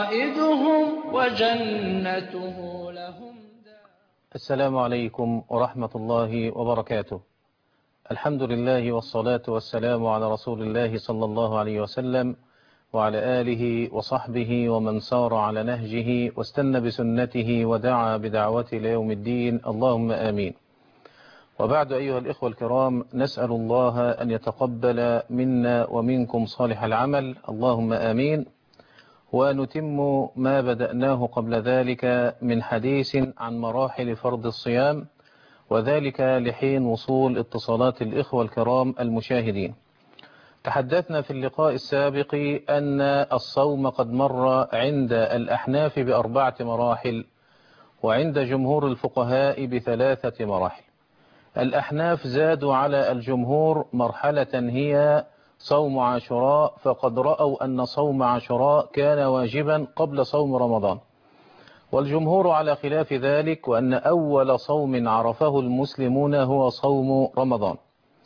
قائدهم وجنته لهم. السلام عليكم ورحمة الله وبركاته. الحمد لله والصلاة والسلام على رسول الله صلى الله عليه وسلم وعلى آله وصحبه ومن سار على نهجه واستنى بسنته ودعا بدعوته ليوم الدين، اللهم آمين. وبعد أيها الإخوة الكرام، نسأل الله أن يتقبل منا ومنكم صالح العمل، اللهم آمين. ونتم ما بدأناه قبل ذلك من حديث عن مراحل فرض الصيام، وذلك لحين وصول اتصالات الإخوة الكرام المشاهدين. تحدثنا في اللقاء السابق أن الصوم قد مر عند الأحناف ب4 مراحل، وعند جمهور الفقهاء ب3 مراحل. الأحناف زادوا على الجمهور مرحلة هي صوم عاشوراء، فقد رأوا أن صوم عاشوراء كان واجبا قبل صوم رمضان، والجمهور على خلاف ذلك، وأن أول صوم عرفه المسلمون هو صوم رمضان.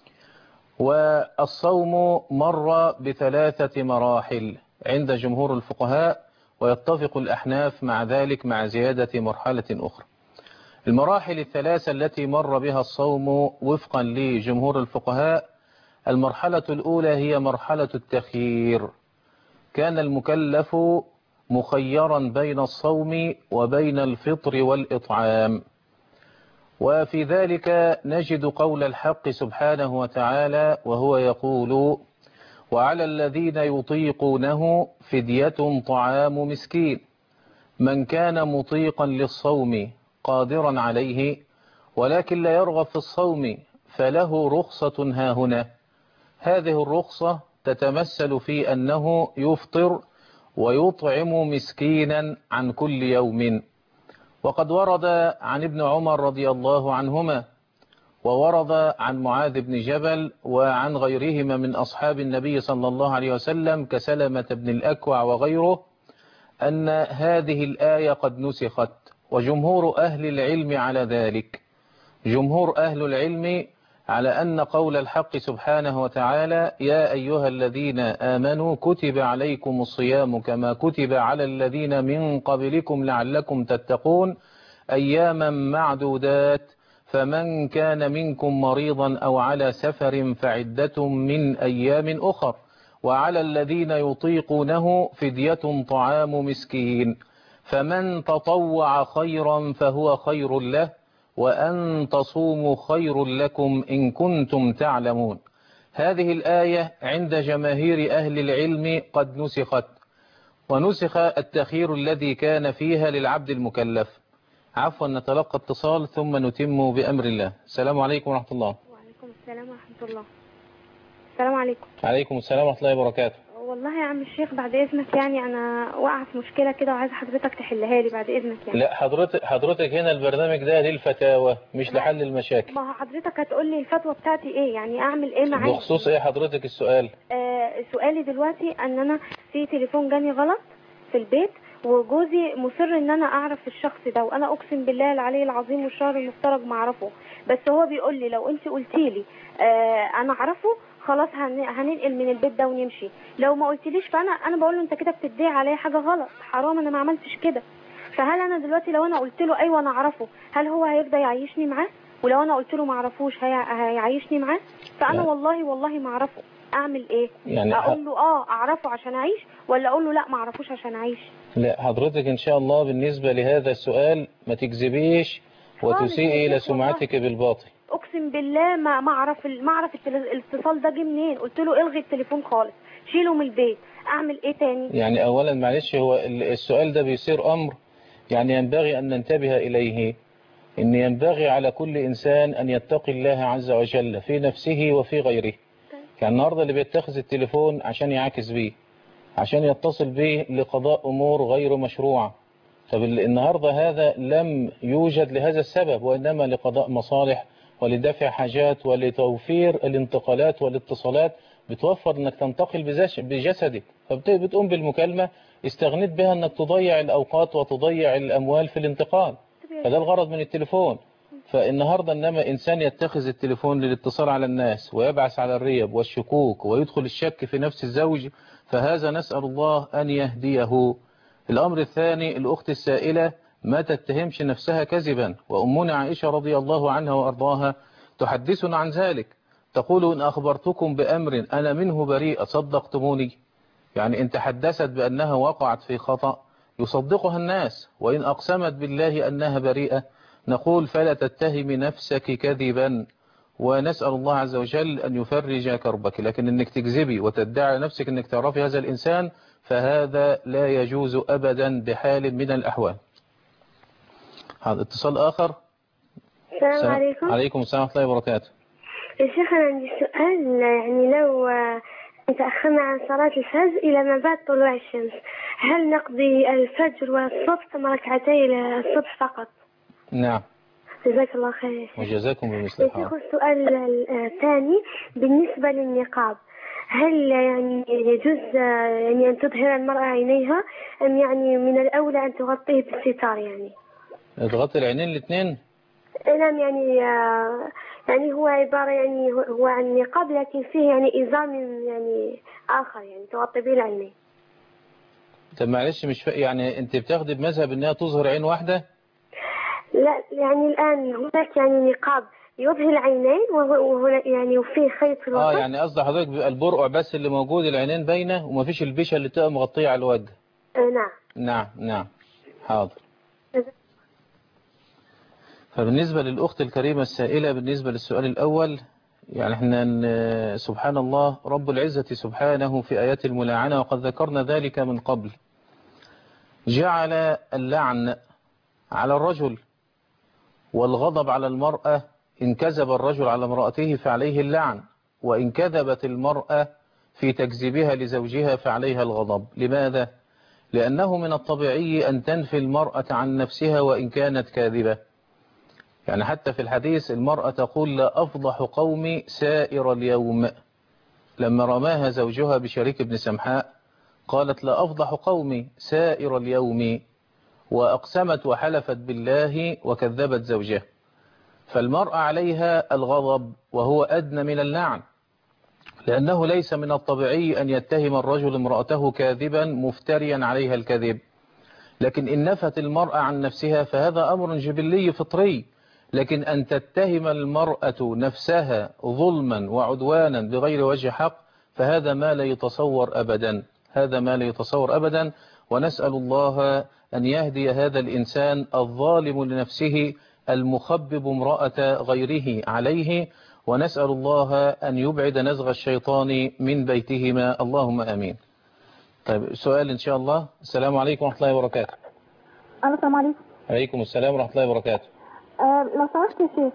والصوم مر ب3 مراحل عند جمهور الفقهاء، ويتفق الأحناف مع ذلك مع زيادة مرحلة أخرى. المراحل ال3 التي مر بها الصوم وفقا لجمهور الفقهاء: المرحلة الأولى هي مرحلة التخيير، كان المكلف مخيرا بين الصوم وبين الفطر والإطعام، وفي ذلك نجد قول الحق سبحانه وتعالى وهو يقول: وعلى الذين يطيقونه فدية طعام مسكين، من كان مطيقا للصوم قادرا عليه ولكن لا يرغب في الصوم فله رخصة هاهنا. هذه الرخصة تتمثل في أنه يفطر ويطعم مسكينا عن كل يوم. وقد ورد عن ابن عمر رضي الله عنهما، وورد عن معاذ بن جبل وعن غيرهما من أصحاب النبي صلى الله عليه وسلم كسلمة بن الأكوع وغيره، أن هذه الآية قد نسخت، وجمهور أهل العلم على ذلك. جمهور أهل العلم على أن قول الحق سبحانه وتعالى: يا أيها الذين آمنوا كتب عليكم الصيام كما كتب على الذين من قبلكم لعلكم تتقون أياما معدودات، فمن كان منكم مريضا أو على سفر فعدة من أيام أخر، وعلى الذين يطيقونه فدية طعام مسكين، فمن تطوع خيرا فهو خير له، وأن تصوموا خير لكم إن كنتم تعلمون. هذه الآية عند جماهير أهل العلم قد نسخت، ونسخ التخيير الذي كان فيها للعبد المكلف. عفوا، نتلقى اتصال ثم نتم بأمر الله. السلام عليكم ورحمة الله. وعليكم السلام ورحمة الله. السلام عليكم. عليكم السلام ورحمة الله وبركاته. والله يا عم الشيخ بعد إذنك، يعني أنا واقعة في مشكلة كده وعايزة حضرتك تحلها لي بعد إذنك. يعني لا، حضرتك هنا البرنامج ده للفتاوى مش لحل المشاكل. ما هو حضرتك هتقول لي الفتوى بتاعتي إيه، يعني أعمل إيه معاك؟ بخصوص إيه حضرتك السؤال؟ سؤالي دلوقتي أن أنا في تليفون جاني غلط في البيت، وجوزي مصر ان انا اعرف الشخص ده، وانا اقسم بالله العلي العظيم والشهر المفترج ما اعرفه، بس هو بيقول لي لو انت قلتي لي انا اعرفه خلاص هننقل من البيت ده ونمشي، لو ما قلتليش فانا بقول له انت كده بتدعي عليا حاجه غلط، حرام انا ما عملتش كده. فهل انا دلوقتي لو انا قلت له ايوه انا اعرفه، هل هو هيرضى يعيشني معاه؟ ولو انا قلت له ما اعرفوش هيعيشني معاه؟ فانا والله ما اعرفه، اعمل ايه؟ يعني اقول له اعرفه عشان اعيش، ولا اقول له لا ما اعرفوش عشان اعيش؟ لا حضرتك ان شاء الله بالنسبة لهذا السؤال ما تكذبيش وتسيئي الى سمعتك بالباطل. اقسم بالله ما اعرف الاتصال ده جه منين، قلت له الغي التليفون خالص، شيله من البيت، اعمل ايه تاني؟ يعني اولا معلش، هو السؤال ده بيصير امر يعني ينبغي ان ننتبه اليه، ان ينبغي على كل انسان ان يتقي الله عز وجل في نفسه وفي غيره. يعني النهارده اللي بيتخذ التليفون عشان يعاكس بيه، عشان يتصل به لقضاء أمور غير مشروعة، طب النهاردة هذا لم يوجد لهذا السبب، وإنما لقضاء مصالح ولدفع حاجات ولتوفير الانتقالات والاتصالات، بتوفر أنك تنتقل بجسدك، فبتقوم بالمكالمة استغنيت بها أنك تضيع الأوقات وتضيع الأموال في الانتقال، فده الغرض من التليفون. فالنهاردة إنما إنسان يتخذ التليفون للاتصال على الناس ويبعث على الريب والشكوك ويدخل الشك في نفس الزوج، فهذا نسأل الله أن يهديه. الأمر الثاني، الأخت السائلة ما تتهمش نفسها كذبا، وأمنا عائشة رضي الله عنها وأرضاها تحدثنا عن ذلك، تقول إن أخبرتكم بأمر أنا منه بريئة صدقتموني. يعني إن تحدثت بأنها وقعت في خطأ يصدقها الناس، وإن أقسمت بالله أنها بريئة نقول فلا تتهم نفسك كذبا، ونسأل الله عز وجل أن يفرج كربك. لكن إنك تكذبي وتدعي نفسك إنك تعرفي هذا الإنسان فهذا لا يجوز أبدا بحال من الأحوال. هذا اتصال آخر. السلام عليكم. عليكم السلام ورحمة الله وبركاته. يا شيخ أنا عندي سؤال، يعني لو تأخرنا عن صلاة الفجر إلى ما بعد طلوع الشمس، هل نقضي الفجر والصبح ثم ركعتي الصبح فقط؟ نعم. جزاك الله خير. وجزاكم بمثل يا شيخ السؤال الثاني بالنسبة للنقاب، هل يعني يجوز يعني أن تظهر المرأة عينيها أم يعني من الأولى أن تغطيه بالستار؟ يعني تغطي العينين الاثنين؟ نعم، يعني هو عبارة يعني هو عن نقاب لكن فيه يعني إزار من يعني آخر يعني تغطي به العينين. طب معلش مش يعني أنت بتاخدي بمذهب إنها تظهر عين واحدة؟ لا، يعني الآن هناك يعني نقاب يظهر العينين وهو يعني وفيه خيط في الوسط. يعني قصد حضرتك بيبقى البرقع بس اللي موجود، العينين باينة ومفيش البيشة اللي تبقى مغطية على الوجه. نعم. نعم نعم حاضر. فبالنسبة للأخت الكريمة السائلة، بالنسبة للسؤال الأول، يعني احنا سبحان الله رب العزة سبحانه في آيات الملاعنة وقد ذكرنا ذلك من قبل، جعل اللعن على الرجل والغضب على المرأة. إن كذب الرجل على امرأته فعليه اللعن، وإن كذبت المرأة في تكذيبها لزوجها فعليها الغضب. لماذا؟ لأنه من الطبيعي أن تنفي المرأة عن نفسها وإن كانت كاذبة. يعني حتى في الحديث المرأة تقول لا أفضح قومي سائر اليوم. لما رماها زوجها بشريك بن سمحاء قالت لا أفضح قومي سائر اليوم، وأقسمت وحلفت بالله وكذبت زوجها. فالمرأة عليها الغضب وهو أدنى من اللعن، لأنه ليس من الطبيعي أن يتهم الرجل امرأته كاذبا مفتريا عليها الكذب. لكن إن نفت المرأة عن نفسها فهذا أمر جبلي فطري. لكن أن تتهم المرأة نفسها ظلما وعدوانا بغير وجه حق فهذا ما لا يتصور أبدا، هذا ما لا يتصور أبدا. ونسأل الله أن يهدي هذا الإنسان الظالم لنفسه المخبب امرأة غيره عليه، ونسأل الله أن يبعد نزغ الشيطان من بيتهما، اللهم آمين. طيب سؤال إن شاء الله. السلام عليكم ورحمة الله وبركاته. السلام عليكم. عليكم السلام ورحمة الله وبركاته. لو سمحت يا شيخ.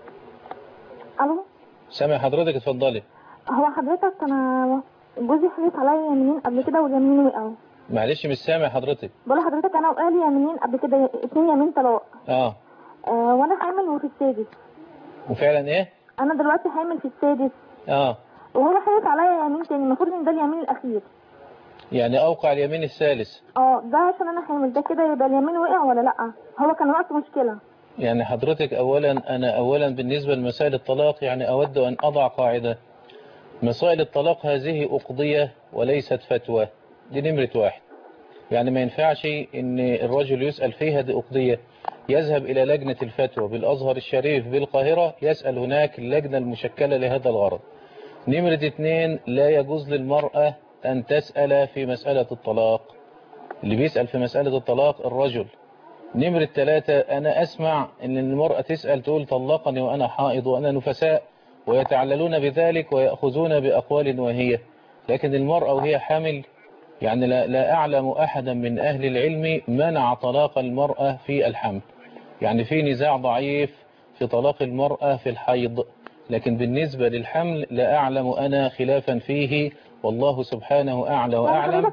الو. سامع حضرتك، اتفضلي. هو حضرتك انا جوزي حلف عليا يمين قبل كده واليمين وقعوا. معلش مش سامع حضرتك. بقول لحضرتك انا وقال لي يمين قبل كده 2 يمين طلاق. وانا حامل وفي السادس. وفعلا ايه؟ انا دلوقتي حامل في السادس. وهو حلف عليا يمين تاني، المفروض ان ده اليمين الاخير. يعني اوقع اليمين الثالث. ده عشان انا حامل، ده كده يبقى اليمين وقع ولا لا؟ هو كان وقت مشكلة. يعني حضرتك اولا بالنسبة لمسائل الطلاق يعني اود ان اضع قاعدة. مسائل الطلاق هذه اقضية وليست فتوى، دي نمرة واحد. يعني ما ينفعش ان الرجل يسأل فيها، دي اقضية. يذهب الى لجنة الفتوى بالازهر الشريف بالقاهرة، يسأل هناك اللجنة المشكلة لهذا الغرض. نمرة 2، لا يجوز للمرأة أن تسأل في مسألة الطلاق. اللي بيسأل في مسألة الطلاق الرجل. نمرة 3، أنا أسمع أن المرأة تسأل تقول طلقني وأنا حائض وأنا نفساء، ويتعللون بذلك ويأخذون بأقوال وهي. لكن المرأة وهي حامل، يعني لا أعلم أحدا من أهل العلم منع طلاق المرأة في الحمل. يعني في نزاع ضعيف في طلاق المرأة في الحيض، لكن بالنسبة للحمل لا أعلم أنا خلافا فيه، والله سبحانه أعلى وأعلم.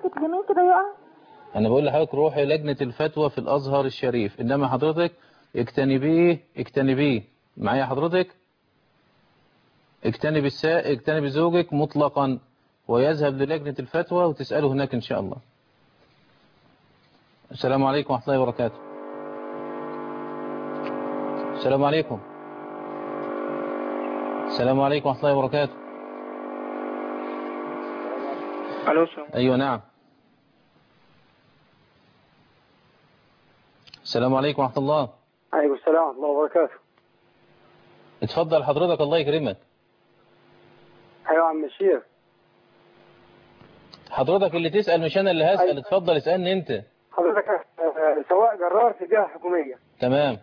أنا بقول لحضرتك روحي لجنة الفتوى في الأزهر الشريف، إنما حضرتك اجتنبيه معايا حضرتك، اجتنبي زوجك مطلقا، ويذهب للجنة الفتوى وتسأله هناك إن شاء الله. السلام عليكم ورحمة الله وبركاته. السلام عليكم. السلام عليكم ورحمة الله وبركاته. الو. ايوه نعم. السلام عليكم ورحمة الله. عليكم السلام ورحمة الله وبركاته. اتفضل حضرتك، الله يكرمك. ايوه عم الشيخ. حضرتك اللي تسأل مش انا اللي هسأل. أيوة. اتفضل اسألني انت. حضرتك سواق جرار في جهة حكومية. تمام.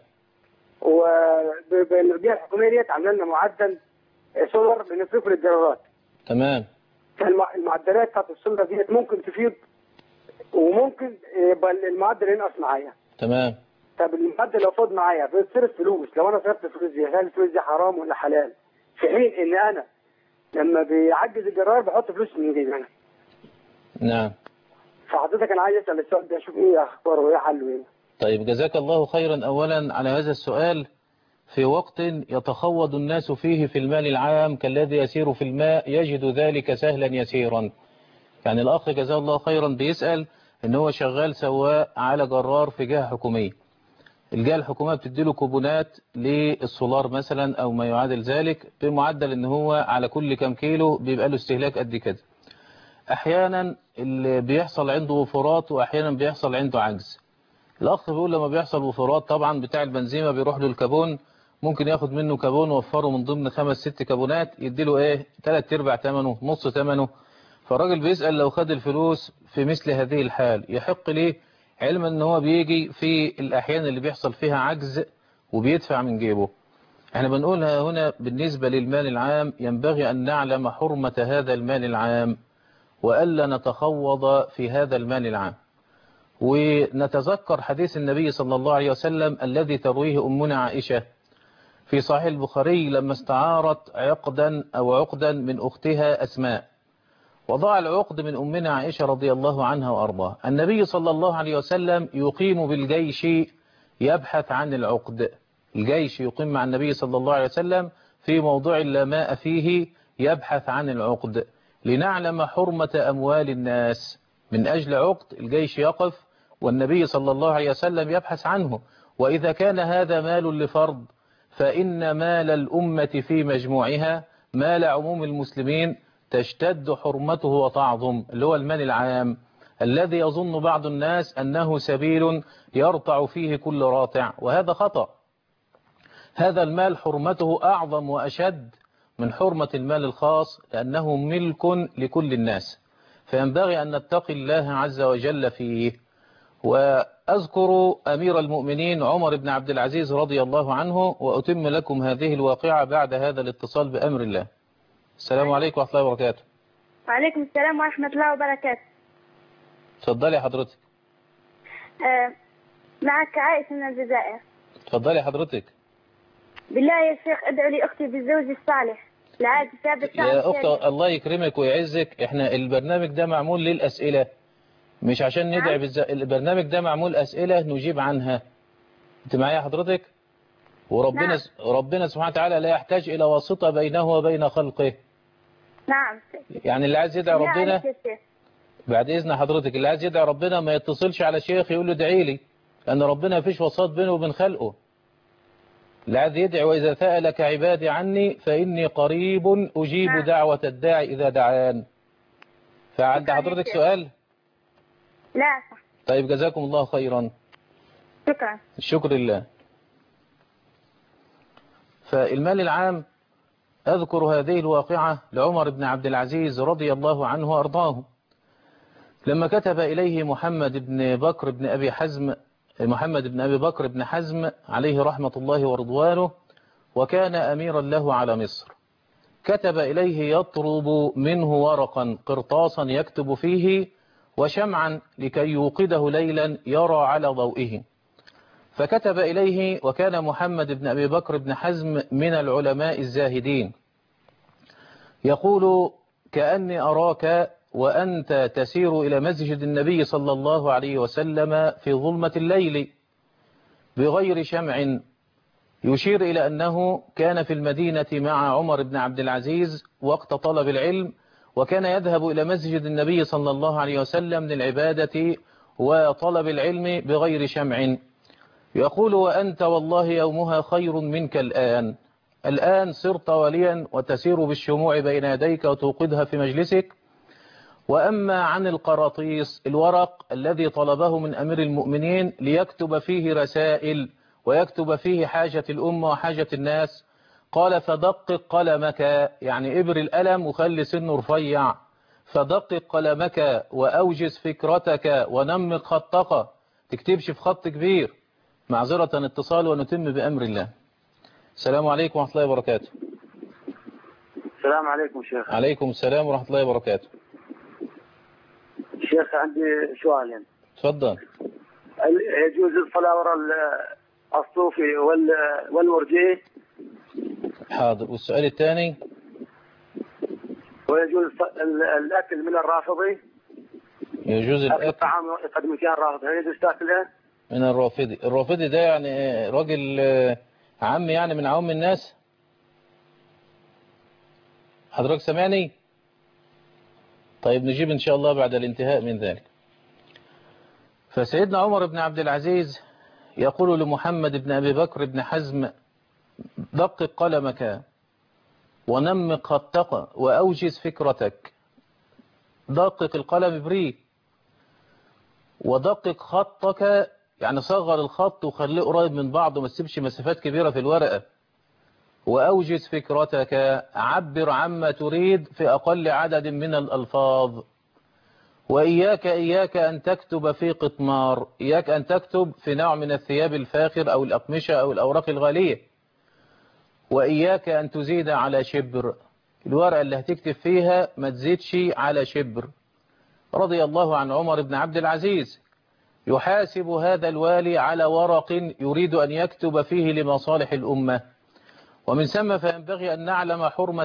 وبالجهة الحكومية ديت عاملين لنا معدل سولار بنصرفه للجرارات. تمام. فالمعدلات بتاعت السولار ديت ممكن تفيض وممكن يبقى المعدل ينقص معايا. تمام. طب المعدل لو فاض معايا بتصرف فلوس، لو انا صرفت فلوس دي هل الفلوس دي حرام ولا حلال؟ في حين ان انا لما بيعجز الجرار بحط فلوس من جيبي انا. نعم. فحضرتك انا عايز اسال السؤال ده، اشوف ايه اخباره وايه حله ايه. طيب جزاك الله خيرا أولا على هذا السؤال. في وقت يتخوض الناس فيه في المال العام كالذي يسير في الماء يجد ذلك سهلا يسيرا. يعني الأخ جزاه الله خيرا بيسأل إن هو شغال سواق على جرار في جهة حكومية. الجهة الحكومية بتديله كوبونات للسولار مثلا أو ما يعادل ذلك بمعدل إن هو على كل كام كيلو بيبقى له استهلاك قد كده. أحيانا اللي بيحصل عنده وفرات وأحيانا بيحصل عنده عجز. الأخ بيقول لما بيحصل وفرات طبعا بتاع البنزيمة بيروح له الكابون، ممكن ياخد منه كابون وفره من ضمن 5-6 كابونات يديله ايه 3/4 ثمنه نص ثمنه. فالراجل بيسأل لو خد الفلوس في مثل هذه الحال يحق ليه، علما ان هو بيجي في الأحيان اللي بيحصل فيها عجز وبيدفع من جيبه. احنا بنقولها هنا بالنسبة للمال العام ينبغي أن نعلم حرمة هذا المال العام وألا نتخوض في هذا المال العام. ونتذكر حديث النبي صلى الله عليه وسلم الذي ترويه أمنا عائشة في صحيح البخاري لما استعارت عقدا أو عقدا من أختها أسماء، وضع العقد من أمنا عائشة رضي الله عنها وأرضاها. النبي صلى الله عليه وسلم يقيم بالجيش يبحث عن العقد. الجيش يقيم مع النبي صلى الله عليه وسلم في موضوع لا ماء فيه يبحث عن العقد لنعلم حرمة أموال الناس. من أجل عقد الجيش يقف والنبي صلى الله عليه وسلم يبحث عنه. وإذا كان هذا مال لفرد فإن مال الأمة في مجموعها مال عموم المسلمين تشتد حرمته وتعظم، اللي هو المال العام الذي يظن بعض الناس أنه سبيل يرتع فيه كل راتع، وهذا خطأ. هذا المال حرمته أعظم وأشد من حرمة المال الخاص لأنه ملك لكل الناس، فينبغي أن نتقي الله عز وجل فيه. وأذكر أمير المؤمنين عمر بن عبد العزيز رضي الله عنه وأتم لكم هذه الواقعة بعد هذا الاتصال بأمر الله. السلام عليكم ورحمة الله وبركاته. وعليكم السلام ورحمة الله وبركاته. تفضلي حضرتك. معك عائشة من الجزائر. تفضلي حضرتك. بالله يا شيخ ادعوا لي أختي بالزوج الصالح العادي ثابت. يا أخت الله يكرمك ويعزك، احنا البرنامج ده معمول للأسئلة مش عشان ندعي البرنامج ده معمول أسئلة نجيب عنها. انت معايا حضرتك؟ وربنا ربنا سبحانه وتعالى لا يحتاج إلى واسطة بينه وبين خلقه. نعم. يعني اللي عايز يدعي ربنا بعد إذن حضرتك اللي عايز يدعي ربنا ما يتصلش على شيخ يقول له ادعي لي، لأن ربنا مفيش وساط بينه وبين خلقه. اللي عايز يدعي وإذا سألك عبادي عني فإني قريب أجيب دعوة الداعي إذا دعان. فعند حضرتك سؤال؟ لا صح. طيب جزاكم الله خيرا. شكرا. الشكر لله. فالمال العام أذكر هذه الواقعة لعمر بن عبد العزيز رضي الله عنه وأرضاه لما كتب إليه محمد بن أبي بكر بن حزم عليه رحمة الله ورضوانه، وكان أميرا له على مصر. كتب إليه يطلب منه ورقا قرطاسا يكتب فيه وشمعا لكي يوقده ليلا يرى على ضوئه. فكتب إليه، وكان محمد بن أبي بكر بن حزم من العلماء الزاهدين، يقول: كأني أراك وأنت تسير إلى مسجد النبي صلى الله عليه وسلم في ظلمة الليل بغير شمع، يشير إلى أنه كان في المدينة مع عمر بن عبد العزيز وقت طلب العلم، وكان يذهب إلى مسجد النبي صلى الله عليه وسلم للعبادة وطلب العلم بغير شمع. يقول: وأنت والله يومها خير منك الآن صرت وليا وتسير بالشموع بين يديك وتوقدها في مجلسك، وأما عن القراطيس الورق الذي طلبه من أمير المؤمنين ليكتب فيه رسائل ويكتب فيه حاجة الأمة وحاجة الناس، قال فدقق قلمك، يعني إبر القلم وخلي سنه رفيع، فدقق قلمك وأوجز فكرتك ونمق خطك، تكتبش في خط كبير. معذرة اتصال ونتم بأمر الله. السلام عليكم ورحمة الله وبركاته. السلام عليكم شيخ. عليكم السلام ورحمة الله وبركاته. شيخ عندي سؤالين. تفضل. يجوز الصلاة وراء الصوفي والمرجئي؟ حاضر. والسؤال الثاني؟ ويجوز الأكل من الرافضي؟ يجوز الأكل الطعام يقدم فيها الرافضي، هل يجوز تاكله؟ من الرافضي. الرافضي ده يعني راجل عم يعني من عوام الناس؟ حضرتك سامعني؟ طيب نجيب إن شاء الله بعد الانتهاء من ذلك. فسيدنا عمر بن عبد العزيز يقول لمحمد بن أبي بكر بن حزم دقق قلمك ونمق خطك وأوجز فكرتك. دقق القلم بريه ودقق خطك، يعني صغر الخط وخليه قريب من بعض وما تسيبش مسافات كبيرة في الورقة. وأوجز فكرتك، عبر عما تريد في أقل عدد من الألفاظ. وإياك أن تكتب في قطمار، إياك أن تكتب في نوع من الثياب الفاخر أو الأقمشة أو الأوراق الغالية. وإياك أن تزيد على شبر، الورقة اللي هتكتب فيها ما تزيدش على شبر. رضي الله عن عمر بن عبد العزيز يحاسب هذا الوالي على ورق يريد أن يكتب فيه لمصالح الأمة. ومن ثم فينبغي أن نعلم حرمة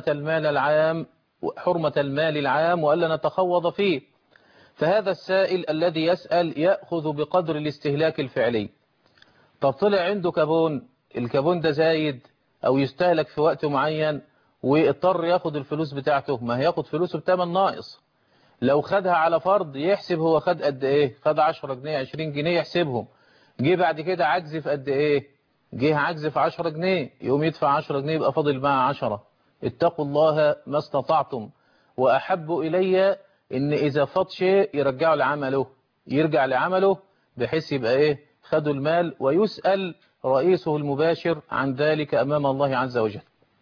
المال العام وألا نتخوض فيه. فهذا السائل الذي يسأل يأخذ بقدر الاستهلاك الفعلي. طب طلع عنده كابون، الكابون ده زايد أو يستهلك في وقت معين واضطر ياخد الفلوس بتاعته، ما هياخد فلوسه بتمن ناقص. لو خدها على فرض يحسب هو خد قد ايه، خد 10 جنيه 20 جنيه يحسبهم. جه بعد كده عجز في قد ايه، جه عجز في 10 جنيه، يقوم يدفع 10 جنيه يبقى فاضل معاه 10. اتقوا الله ما استطعتم. وأحب إلي إن إذا فات شيء يرجعوا لعمله، يرجع لعمله بحيث يبقى إيه خدوا المال، ويسأل رئيسه المباشر عن ذلك أمام الله عز وجل.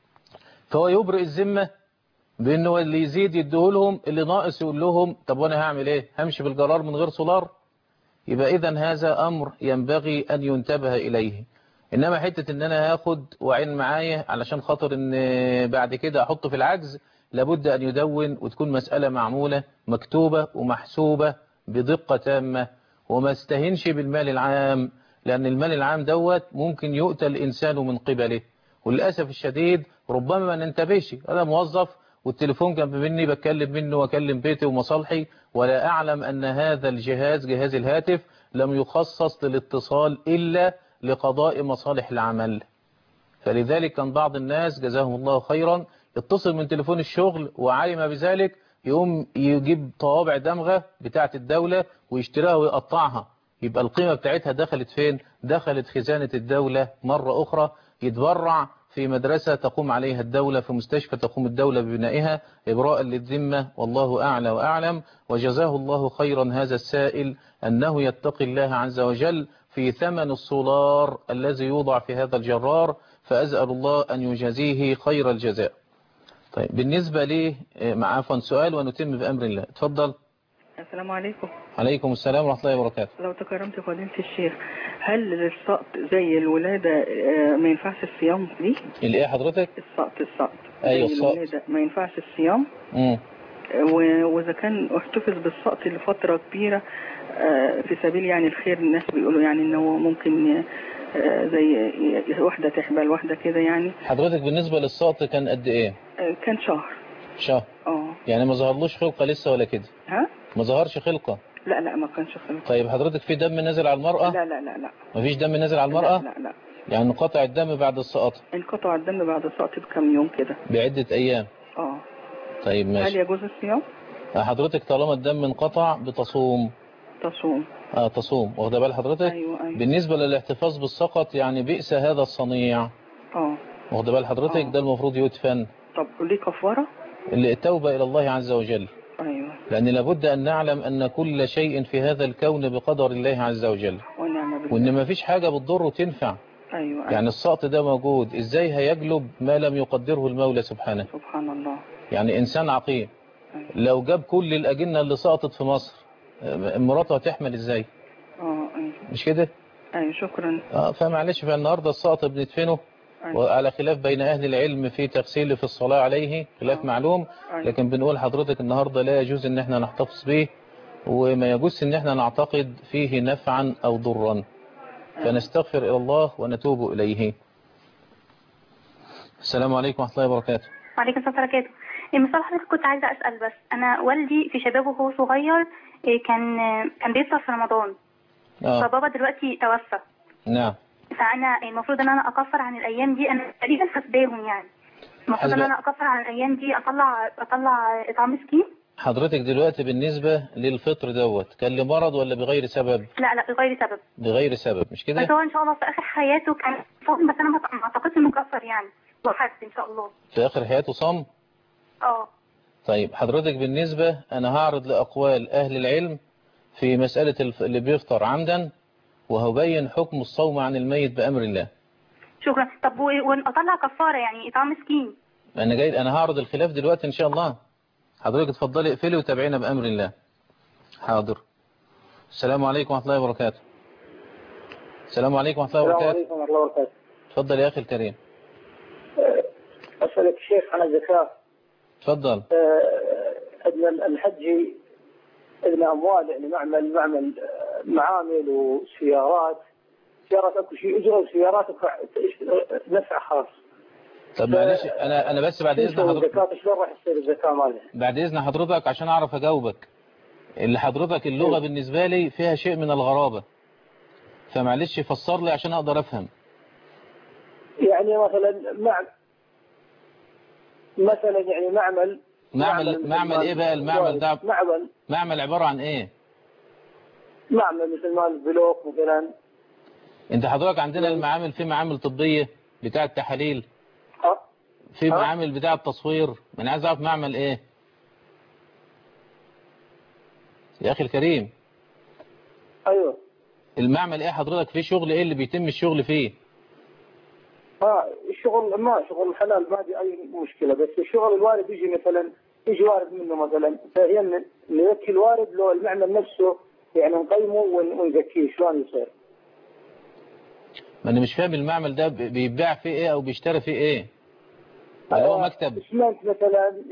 فهو يبرئ الذمة بأنه اللي يزيد يديهولهم، اللي ناقص يقول لهم طب وأنا هعمل إيه، همشي بالجرار من غير سولار؟ يبقى إذن هذا أمر ينبغي أن ينتبه إليه. إنما حتة إن أنا هاخد وعين معايا علشان خاطر إن بعد كده أحطه في العجز، لابد أن يدون وتكون مسألة معمولة مكتوبة ومحسوبة بدقة تامة. وما استهنش بالمال العام، لأن المال العام دوت ممكن يؤتى الإنسان من قبله. وللأسف الشديد ربما ما ننتبهش، أنا موظف والتليفون جنب مني بتكلم منه وأكلم بيتي ومصالحي، ولا أعلم أن هذا الجهاز جهاز الهاتف لم يخصص للاتصال إلا لقضاء مصالح العمل. فلذلك كان بعض الناس جزاهم الله خيرا يتصل من تليفون الشغل وعلم بذلك يقوم يجيب طوابع دمغة بتاعة الدولة ويشتريها ويقطعها، يبقى القيمة بتاعتها دخلت فين؟ دخلت خزانة الدولة مرة أخرى. يتبرع في مدرسة تقوم عليها الدولة، في مستشفى تقوم الدولة ببنائها إبراء للذمة، والله أعلى وأعلم. وجزاه الله خيرا هذا السائل أنه يتقي الله عز وجل في ثمن السولار الذي يوضع في هذا الجرار، فأسأل الله أن يجازيه خير الجزاء. طيب بالنسبة لي عفوا سؤال ونتم بأمر الله. تفضل. السلام عليكم. عليكم السلام ورحمة الله وبركاته. لو تكرمت فضيلة الشيخ، هل السقط زي الولادة ما ينفعش الصيام دي؟ الايه حضرتك؟ السقط ايوه زي السقط الولادة ما ينفعش الصيام. وإذا كان احتفظ بالسقط لفترة كبيرة في سبيل يعني الخير، الناس بيقولوا يعني إنه ممكن زي واحدة تحبل واحدة كده يعني. حضرتك بالنسبة للسقط كان قد ايه؟ كان شهر. يعني ما ظهرلوش خلقة لسه ولا كده؟ ها؟ ما ظهرش خلقة؟ لا ما كانش خلقة. طيب حضرتك في دم نازل على المرأة؟ لا. ما فيش دم نازل على المرأة؟ لا. يعني انقطع الدم بعد السقط؟ انقطع الدم بعد السقط بكم يوم كده، بعدة أيام. طيب ماشي. هل يجوز الصيام؟ حضرتك طالما الدم انقطع بتصوم. تصوم واخده بال حضرتك؟ أيوة. بالنسبة للاحتفاظ بالسقط يعني بئس هذا الصنيع. واخده بال حضرتك؟ ده المفروض يدفن. طب ليه كفارة؟ التوبة إلى الله عز وجل. أيوة. لأن لابد أن نعلم أن كل شيء في هذا الكون بقدر الله عز وجل، وإن ما فيش حاجة بتضر وتنفع. أيوة. يعني السقط ده موجود، إزاي هيجلب ما لم يقدره المولى سبحانه؟ سبحان الله. يعني إنسان عقيم أيوة. لو جاب كل الأجنة اللي سقطت في مصر مراته هتحمل إزاي؟ أيوة. مش كده؟ أيوة شكرا. فمعلش، فالنهاردة السقط بندفنه. أيوة. وعلى خلاف بين أهل العلم في تغسيله في الصلاة عليه، خلاف معلوم. أيوة. لكن بنقول حضرتك النهاردة لا يجوز ان احنا نحتفظ به، وما يجوز ان احنا نعتقد فيه نفعا او ضرا. أيوة. فنستغفر الى الله ونتوب اليه. السلام عليكم ورحمة الله وبركاته. وعليكم السلام ورحمة الله وبركاته. مثلا حضرتك كنت عايزة أسأل، بس أنا والدي في شبابه وهو صغير كان بيفطر في رمضان. فبابا دلوقتي توفى. نعم. فأنا المفروض إن أنا أكفر عن الأيام دي، أنا تقريبا حسباهم يعني. المفروض إن أنا أكفر عن الأيام دي، أطلع إطعام مسكين. حضرتك دلوقتي بالنسبة للفطر دوت كان لمرض ولا بغير سبب؟ لا بغير سبب. بغير سبب، مش كده؟ بس هو إن شاء الله في آخر حياته كان صام، بس أنا ما أعتقدش إنه كفر يعني، وحاسس إن شاء الله. في آخر حياته صام؟ طيب حضرتك بالنسبة، أنا هعرض لأقوال أهل العلم في مسألة اللي بيفطر عمدا، وهبين حكم الصوم عن الميت بأمر الله. شكرا. طب وأطلع كفارة يعني إطعام مسكين؟ أنا هعرض الخلاف دلوقتي إن شاء الله. حضرتك اتفضلي اقفلي وتابعينا بأمر الله. حاضر. السلام عليكم ورحمة الله وبركاته. السلام عليكم ورحمة الله وبركاته. السلام عليكم ورحمة الله وبركاته. اتفضل يا أخي الكريم. أسألك شيخ عن الزكاة. اتفضل. الحج ابن أموال، يعني معمل معامل وسيارات أكو شيء أجرة، وسيارات نفع خاص. طب معلش، أنا بس بعد إذن حضرتك، شلون راح يصير الزكاة مالها؟ بعد إذن حضرتك عشان أعرف أجاوبك. اللي حضرتك اللغة بالنسبة لي فيها شيء من الغرابة، فمعلش فسر لي عشان أقدر أفهم. يعني مثلا يعني معمل إيه بقى المعمل ده؟ معمل عبارة عن إيه؟ معمل مثل مال البلوك مثلا. انت حضرتك عندنا المعامل، في معامل طبية بتاع التحاليل، في معامل بتاع التصوير. انا عايز اعرف معمل ايه يا اخي الكريم. ايوه المعمل ايه حضرتك؟ فيه شغل ايه اللي بيتم الشغل فيه؟ الشغل شغل حلال، ما في اي مشكلة، بس الشغل الوارد يجي وارد منه مثلا، فهي نذكي الوارد لو المعمل نفسه يعني نقيمه ونزكيه، شلون يصير؟ ما انا مش فاهم المعمل ده بيبيع فيه ايه او بيشتري فيه ايه؟ ولا هو مكتب اسمنت مثلا؟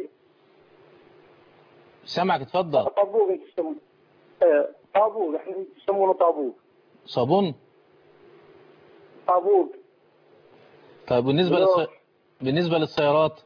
سامعك، اتفضل. طابوق يسمونه، طابوق احنا يسمونه طابوق. صابون؟ طابوق. طيب بالنسبة للسيارات؟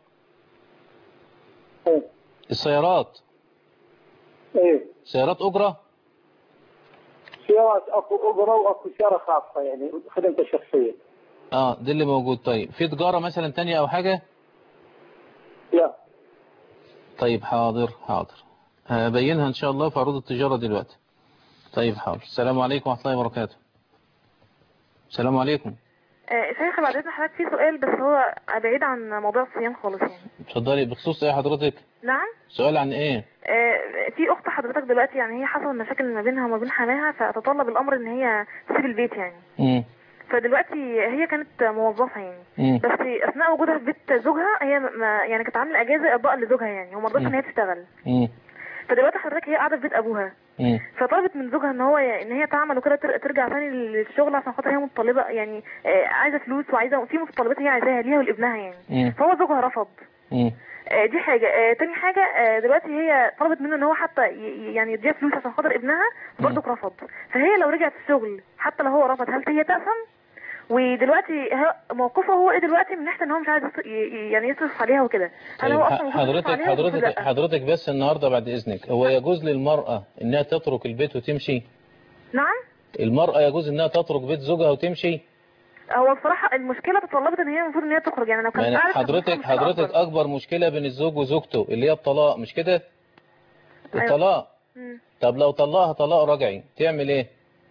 السيارات سيارات أجرة؟ سيارات اكو أجرة واكو سيارة خاصة يعني خدمته شخصية. ده اللي موجود. طيب في تجارة مثلا تانية او حاجة؟ لا. طيب حاضر هبينها ان شاء الله في عروض التجارة دلوقتي. طيب حاضر. السلام عليكم ورحمة الله وبركاته. السلام عليكم. شيخ بعد اذن حضرتك في سؤال، بس هو بعيد عن موضوع الصيام خالص يعني. اتفضلي. بخصوص ايه حضرتك؟ نعم. سؤال عن ايه؟ في اخت حضرتك دلوقتي يعني هي حصل مشاكل ما بينها وما بين حماها، فتطلب الامر ان هي تسيب البيت يعني. فدلوقتي هي كانت موظفه يعني. بس اثناء وجودها في بيت زوجها هي يعني كانت عامله اجازه ارضاء لزوجها يعني، وما رضتش ان هي تشتغل. فدلوقتي حضرتك هي قاعده في بيت ابوها. فطلبت من زوجها ان هي تعمل وكده ترجع ثاني للشغل، عشان خاطر هي متطلبه يعني عايزه فلوس، وعايزه في متطلبات هي عايزاها ليها ولابنها يعني. فهو زوجها رفض. دي حاجه. تاني حاجه، دلوقتي هي طلبت منه ان هو حتى يعني يديها فلوس عشان خاطر ابنها، برضه رفض. فهي لو رجعت الشغل حتى لو هو رفض، هل هي تأثم؟ ودلوقتي موقفه هو ايه دلوقتي من ناحيه ان هو مش عايز يعني يصرف عليها وكده؟ هل هو اصلا حضرتك بس النهارده بعد اذنك، هو يجوز للمرأة انها تترك البيت وتمشي؟ نعم. المرأة يجوز انها تترك بيت زوجها وتمشي؟ هو بصراحة المشكلة تطلبت ان هي المفروض ان هي تخرج يعني. لو كانت حضرتك اكبر مشكلة بين الزوج وزوجته اللي هي الطلاق، مش كده؟ الطلاق. طب لو طلقها طلاق رجعي تعمل ايه؟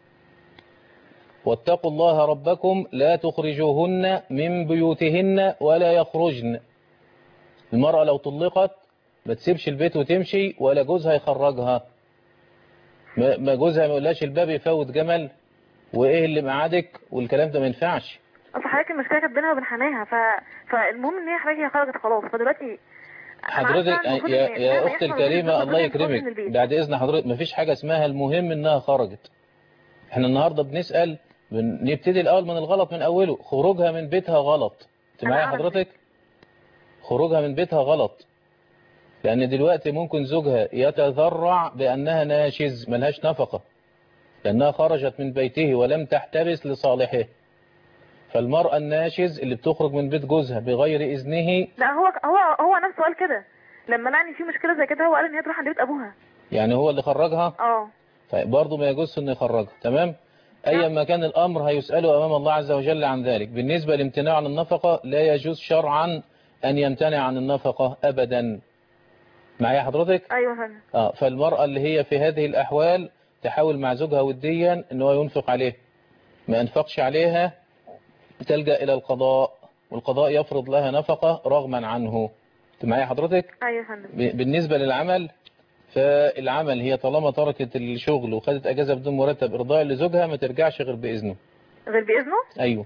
واتقوا الله ربكم لا تخرجوهن من بيوتهن ولا يخرجن. المرأة لو طلقت ما تسيبش البيت وتمشي، ولا جوزها يخرجها. ما جوزها ما يقولهاش الباب يفوت جمل وايه اللي معادك والكلام ده ما ينفعش. اصل حضرتك المشكله كانت بينها وبين حماها فالمهم ان هي حضرتك خرجت خلاص، فدلوقتي حضرتك يا اختي الكريمه الله يكرمك بعد اذن حضرتك، ما فيش حاجه اسمها المهم انها خرجت. احنا النهارده بنسال، نبتدي الاول من الغلط من اوله. خروجها من بيتها غلط. انت معايا حضرتك؟ خروجها من بيتها غلط، لان دلوقتي ممكن زوجها يتذرع بانها ناشز ملهاش نفقه، لانها خرجت من بيته ولم تحتبس لصالحه. فالمرأة الناشز اللي بتخرج من بيت جوزها بغير إذنه، لا هو نفسه قال كده لما لقاني في مشكلة زي كده، هو قال ان هي تروح عند بيت ابوها. يعني هو اللي خرجها؟ طيب برضه ما يجوزش انه يخرجها. تمام. ايا ما كان الامر هيسأله امام الله عز وجل عن ذلك. بالنسبة لامتناع عن النفقة، لا يجوز شرعا ان يمتنع عن النفقة ابدا. معايا حضرتك؟ ايوه فندم. فالمرأة اللي هي في هذه الاحوال تحاول مع زوجها وديا ان هو ينفق عليه، ما انفقش عليها تلجأ إلى القضاء، والقضاء يفرض لها نفقة رغما عنه. معايا حضرتك؟ أيوة فندم. بالنسبة للعمل، فالعمل هي طالما تركت الشغل وخدت أجازة بدون مرتب إرضاء لزوجها ما ترجعش غير بإذنه. غير بإذنه؟ أيوه.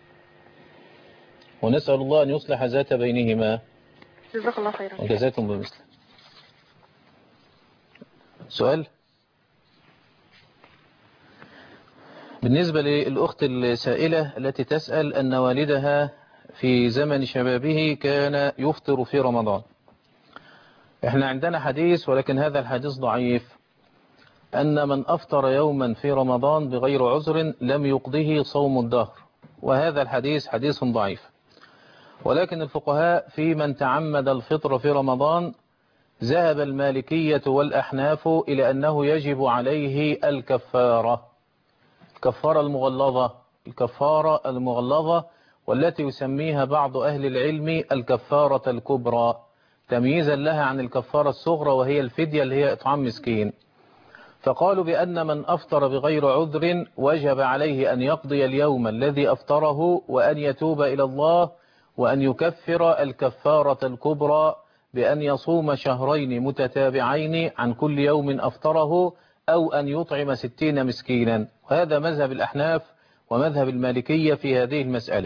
ونسأل الله أن يصلح ذات بينهما. جزاك الله خيرا. وجزاكم بمثله. سؤال؟ بالنسبة للأخت السائلة التي تسأل أن والدها في زمن شبابه كان يفطر في رمضان. احنا عندنا حديث ولكن هذا الحديث ضعيف، أن من أفطر يوما في رمضان بغير عذر لم يقضه صوم الدهر، وهذا الحديث حديث ضعيف. ولكن الفقهاء في من تعمد الفطر في رمضان ذهب المالكية والأحناف إلى أنه يجب عليه الكفارة، الكفارة المغلظة والتي يسميها بعض أهل العلم الكفارة الكبرى، تمييزا لها عن الكفارة الصغرى وهي الفدية اللي هي إطعام مسكين. فقالوا بأن من أفطر بغير عذر وجب عليه أن يقضي اليوم الذي أفطره وأن يتوب إلى الله وأن يكفر الكفارة الكبرى بأن يصوم شهرين متتابعين عن كل يوم أفطره أو أن يطعم 60 مسكينا. وهذا مذهب الأحناف ومذهب المالكية في هذه المسألة.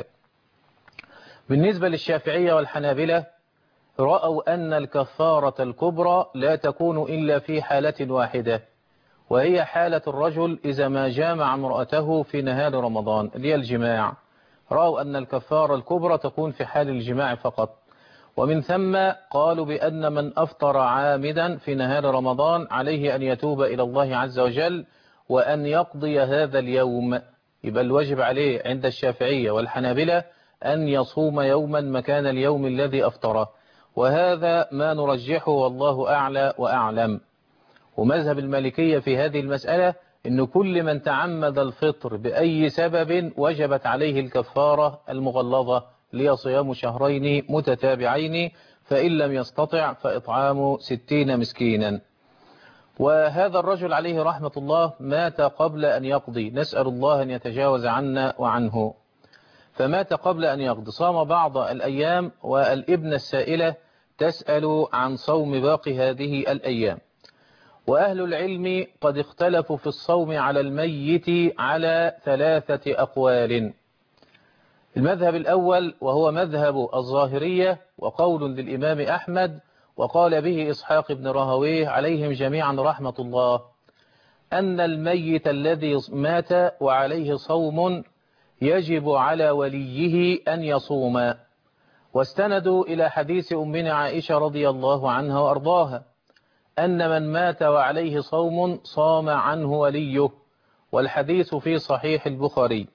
بالنسبة للشافعية والحنابلة رأوا أن الكفارة الكبرى لا تكون إلا في حالة واحدة، وهي حالة الرجل إذا ما جامع امرأته في نهار رمضان اللي هي الجماع. رأوا أن الكفارة الكبرى تكون في حال الجماع فقط. ومن ثم قالوا بأن من أفطر عامدا في نهار رمضان عليه أن يتوب إلى الله عز وجل وأن يقضي هذا اليوم. يبقى الواجب عليه عند الشافعية والحنابلة أن يصوم يوما مكان اليوم الذي أفطره، وهذا ما نرجحه والله أعلى وأعلم. ومذهب المالكية في هذه المسألة أن كل من تعمد الفطر بأي سبب وجبت عليه الكفارة المغلظة لي صيام شهرين متتابعين، فإن لم يستطع فإطعام 60 مسكينا. وهذا الرجل عليه رحمة الله مات قبل أن يقضي، نسأل الله أن يتجاوز عنا وعنه. فمات قبل أن يقضي، صام بعض الأيام، والابن السائلة تسأل عن صوم باقي هذه الأيام. وأهل العلم قد اختلفوا في الصوم على الميت على 3 أقوال. المذهب الأول وهو مذهب الظاهرية وقول للإمام أحمد وقال به إسحاق بن راهويه عليهم جميعا رحمة الله، أن الميت الذي مات وعليه صوم يجب على وليه أن يصوم. واستندوا إلى حديث أمنا عائشة رضي الله عنها وأرضاها أن من مات وعليه صوم صام عنه وليه، والحديث في صحيح البخاري.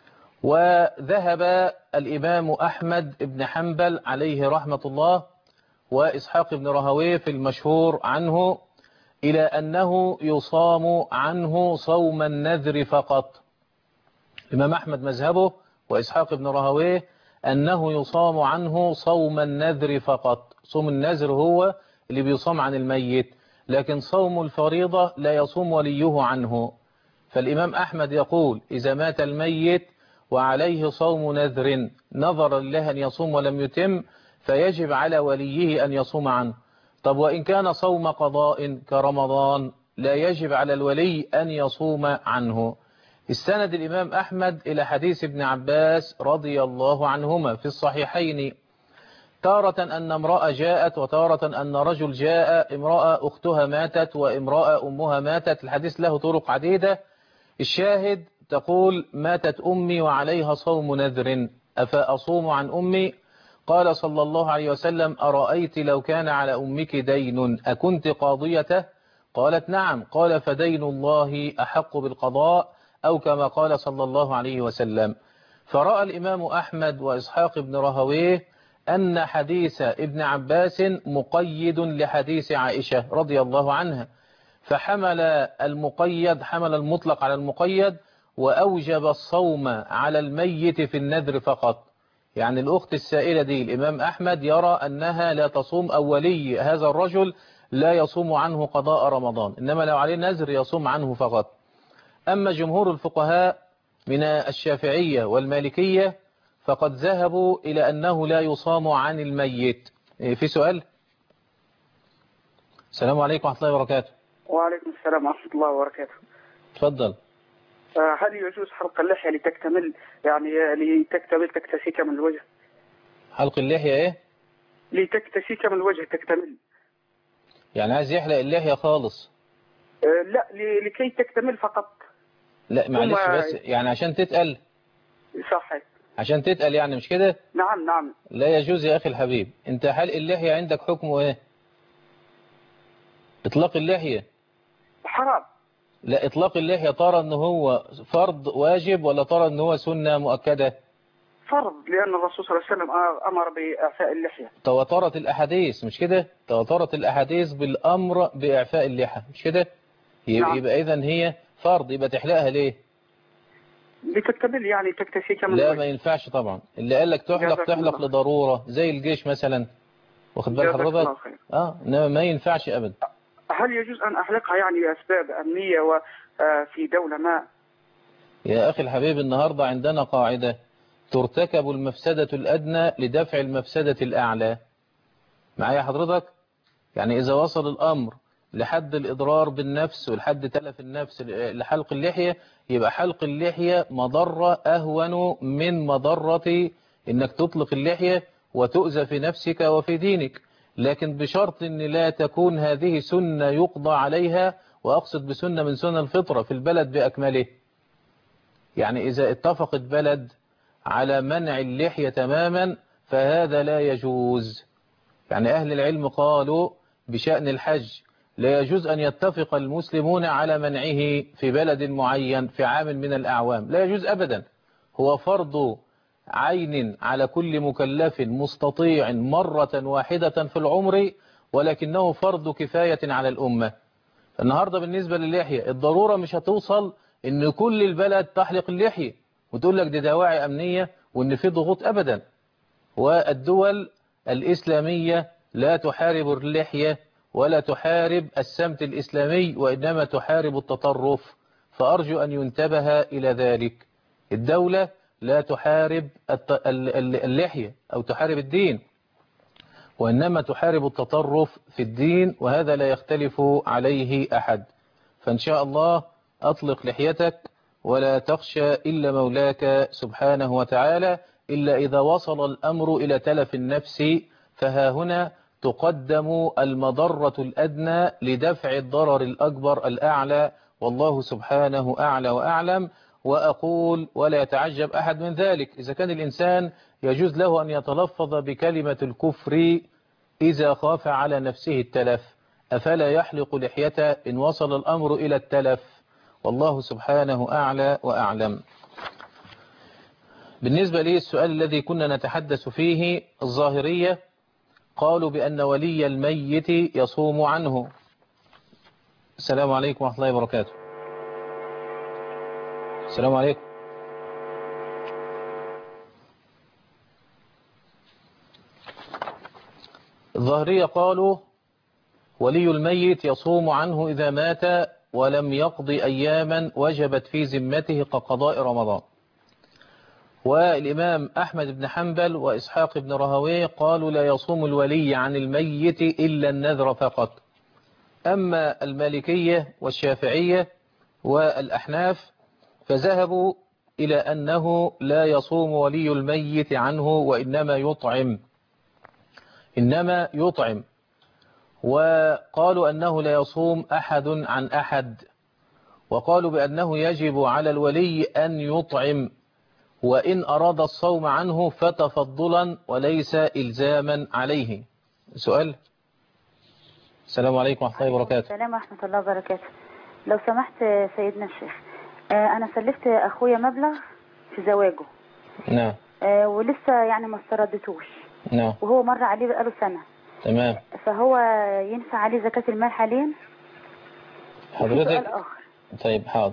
وذهب الإمام أحمد بن حنبل عليه رحمة الله وإسحاق بن راهويه في المشهور عنه إلى أنه يصام عنه صوم النذر فقط. الإمام أحمد مذهبه وإسحاق بن راهويه أنه يصام عنه صوم النذر فقط. صوم النذر هو اللي بيصام عن الميت، لكن صوم الفريضة لا يصوم وليه عنه. فالإمام أحمد يقول إذا مات الميت وعليه صوم نذر نظر له أن يصوم ولم يتم فيجب على وليه أن يصوم عنه. طب وإن كان صوم قضاء كرمضان لا يجب على الولي أن يصوم عنه. استند الإمام أحمد إلى حديث ابن عباس رضي الله عنهما في الصحيحين، تارة أن امرأة جاءت وتارة أن رجل جاء، امرأة أختها ماتت وامرأة أمها ماتت، الحديث له طرق عديدة. الشاهد تقول ماتت أمي وعليها صوم نذر أفأصوم عن أمي؟ قال صلى الله عليه وسلم أرأيت لو كان على أمك دين أكنت قاضيته؟ قالت نعم. قال فدين الله أحق بالقضاء، أو كما قال صلى الله عليه وسلم. فرأى الإمام أحمد وإسحاق بن راهويه أن حديث ابن عباس مقيد لحديث عائشة رضي الله عنها، فحمل المقيد، حمل المطلق على المقيد، وأوجب الصوم على الميت في النذر فقط. يعني الأخت السائلة دي الإمام أحمد يرى أنها لا تصوم، أو ولي هذا الرجل لا يصوم عنه قضاء رمضان، إنما لو عليه نذر يصوم عنه فقط. أما جمهور الفقهاء من الشافعية والمالكية فقد ذهبوا إلى أنه لا يصام عن الميت. في سؤال؟ السلام عليكم ورحمة الله وبركاته. وعليكم السلام ورحمة الله وبركاته. تفضل. هل يجوز حلق اللحية لتكتمل، يعني لتكتمل تكتسي من الوجه؟ حلق اللحية ايه؟ لتكتسي من الوجه، تكتمل. يعني عايز يحلق اللحية خالص؟ لا، لكي تكتمل فقط. لا معلش بس يعني عشان تتقل. صحيح. عشان تتقل يعني، مش كده؟ نعم نعم. لا يجوز يا أخي الحبيب. انت حلق اللحية عندك حكمه ايه؟ اطلاق اللحية حرام. لا، اطلاق اللحية ترى ان هو فرض واجب ولا ترى ان هو سنة مؤكدة؟ فرض، لأن الرسول صلى الله عليه وسلم أمر بإعفاء اللحية. تواترت الأحاديث، مش كده؟ تواترت الأحاديث بالأمر بإعفاء اللحية، مش كده؟ نعم. يبقى إذن هي فرض، يبقى تحلقها ليه؟ لتكتمل، يعني تكتسي كمان. لا ما ينفعش طبعا. اللي قال لك تحلق لضرورة زي الجيش مثلا، واخد بال حضرتك؟ انما ما ينفعش أبدا. هل يجوز أن أحلقها يعني لأسباب أمنية وفي دولة ما؟ يا أخي الحبيب النهاردة عندنا قاعدة: ترتكب المفسدة الأدنى لدفع المفسدة الأعلى. معايا حضرتك؟ يعني إذا وصل الأمر لحد الإضرار بالنفس ولحد تلف النفس لحلق اللحية، يبقى حلق اللحية مضرة أهون من مضرة إنك تطلق اللحية وتؤذى في نفسك وفي دينك، لكن بشرط أن لا تكون هذه سنة يقضى عليها، وأقصد بسنة من سنة الفطرة في البلد بأكمله. يعني إذا اتفقت بلد على منع اللحية تماما فهذا لا يجوز. يعني أهل العلم قالوا بشأن الحج لا يجوز أن يتفق المسلمون على منعه في بلد معين في عام من الأعوام، لا يجوز أبدا. هو فرض عين على كل مكلف مستطيع مرة واحدة في العمر، ولكنه فرض كفاية على الأمة. النهاردة بالنسبة للحية الضرورة مش هتوصل إن كل البلد تحلق اللحية وتقول لك دي دواعي أمنية وإن في ضغوط أبدا. والدول الإسلامية لا تحارب اللحية ولا تحارب السمت الإسلامي، وإنما تحارب التطرف، فأرجو أن ينتبه إلى ذلك. الدولة لا تحارب اللحية أو تحارب الدين، وإنما تحارب التطرف في الدين، وهذا لا يختلف عليه أحد. فإن شاء الله أطلق لحيتك ولا تخشى إلا مولاك سبحانه وتعالى، إلا إذا وصل الأمر إلى تلف النفس، فها هنا تقدم المضرة الأدنى لدفع الضرر الأكبر الأعلى، والله سبحانه أعلى وأعلم. وأقول ولا يتعجب أحد من ذلك إذا كان الإنسان يجوز له أن يتلفظ بكلمة الكفر إذا خاف على نفسه التلف، أفلا يحلق لحيته إن وصل الأمر إلى التلف؟ والله سبحانه أعلى وأعلم. بالنسبة لي السؤال الذي كنا نتحدث فيه، الظاهرية قالوا بأن ولي الميت يصوم عنه. السلام عليكم ورحمة الله وبركاته. السلام عليكم. الظاهرية قالوا ولي الميت يصوم عنه إذا مات ولم يقضي أياما وجبت في ذمته كقضاء رمضان. والإمام أحمد بن حنبل وإسحاق بن راهويه قالوا لا يصوم الولي عن الميت إلا النذر فقط. أما المالكية والشافعية والأحناف فذهبوا إلى أنه لا يصوم ولي الميت عنه وإنما يطعم، وقالوا أنه لا يصوم أحد عن أحد، وقالوا بأنه يجب على الولي أن يطعم، وإن أراد الصوم عنه فتفضلا وليس إلزاما عليه. سؤال. السلام عليكم ورحمة الله وبركاته. السلام ورحمة الله وبركاته. لو سمحت سيدنا الشيخ، أنا سلفت أخويا مبلغ في زواجه. نعم. ولسه يعني ما استردتوش. نعم. وهو مر عليه بقاله سنة. تمام. فهو ينفع عليه زكاة المال حاليا؟ حضرتك؟ سؤال آخر. طيب حاضر.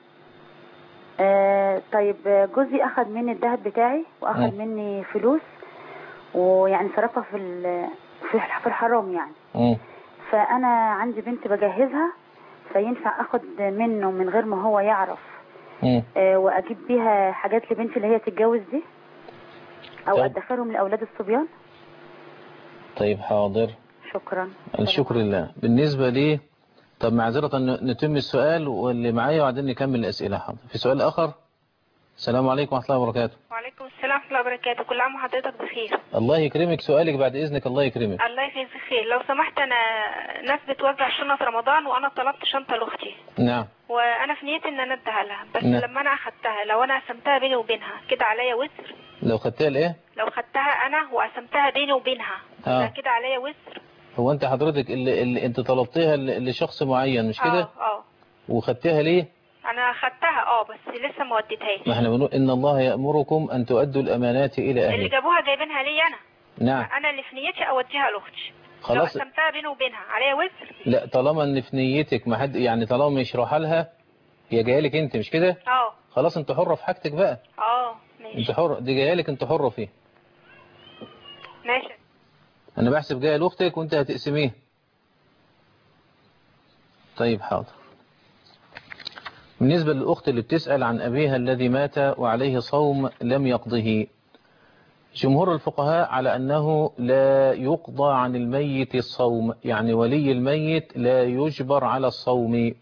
طيب جوزي أخذ مني الذهب بتاعي وأخذ مني فلوس، ويعني صرفها في الحرام يعني. فأنا عندي بنت بجهزها، فينفع أخذ منه من غير ما هو يعرف وأجيب بيها حاجات لبنتي اللي هي تتجوز دي، أو أدخرهم لأولاد الصبيان؟ طيب حاضر. شكرا. الشكر لله. بالنسبة لي طب معذرة نتم السؤال واللي معايا وبعدين نكمل الأسئلة. حاضر. في سؤال آخر. السلام عليكم ورحمة الله وبركاته. وعليكم السلام ورحمة الله وبركاته. كل عام وحضرتك بخير. الله يكرمك. سؤالك بعد إذنك. الله يكرمك. الله يجزيك خير. لو سمحت، أنا ناس بتوزع شنط رمضان وأنا طلبت شنطة لأختي. نعم. وأنا في نيتي إن أنا أديها لها، بس نعم. لما أنا أخدتها لو أنا قسمتها بيني وبينها كده عليا وزر؟ لو خدتها الإيه؟ لو خدتها أنا وقسمتها بيني وبينها كده عليا وزر؟ هو أنت حضرتك اللي أنت طلبتها لشخص معين مش كده؟ وخدتها ليه؟ أنا خدتها بس لسه ما وديتهاش. ما احنا بنقول إن الله يأمركم أن تؤدوا الأمانات إلى أهلها. اللي جابوها جايبينها لي أنا. نعم. أنا اللي في نيتي أوديها لأختي. خلاص. لو قسمتها بيني وبينها عليا وزر؟ لا، طالما إن في نيتك ما حد يعني طالما مش رايحه لها، هي جايه لك أنت مش كده؟ خلاص أنت حرة في حاجتك بقى. ماشي. أنت حرة، دي جايه لك أنت حرة فيها. ماشي. أنا بحسب جايه لأختك وأنت هتقسميه. طيب حاضر. بالنسبة للأخت اللي بتسأل عن أبيها الذي مات وعليه صوم لم يقضه، جمهور الفقهاء على أنه لا يقضى عن الميت الصوم، يعني ولي الميت لا يجبر على الصوم،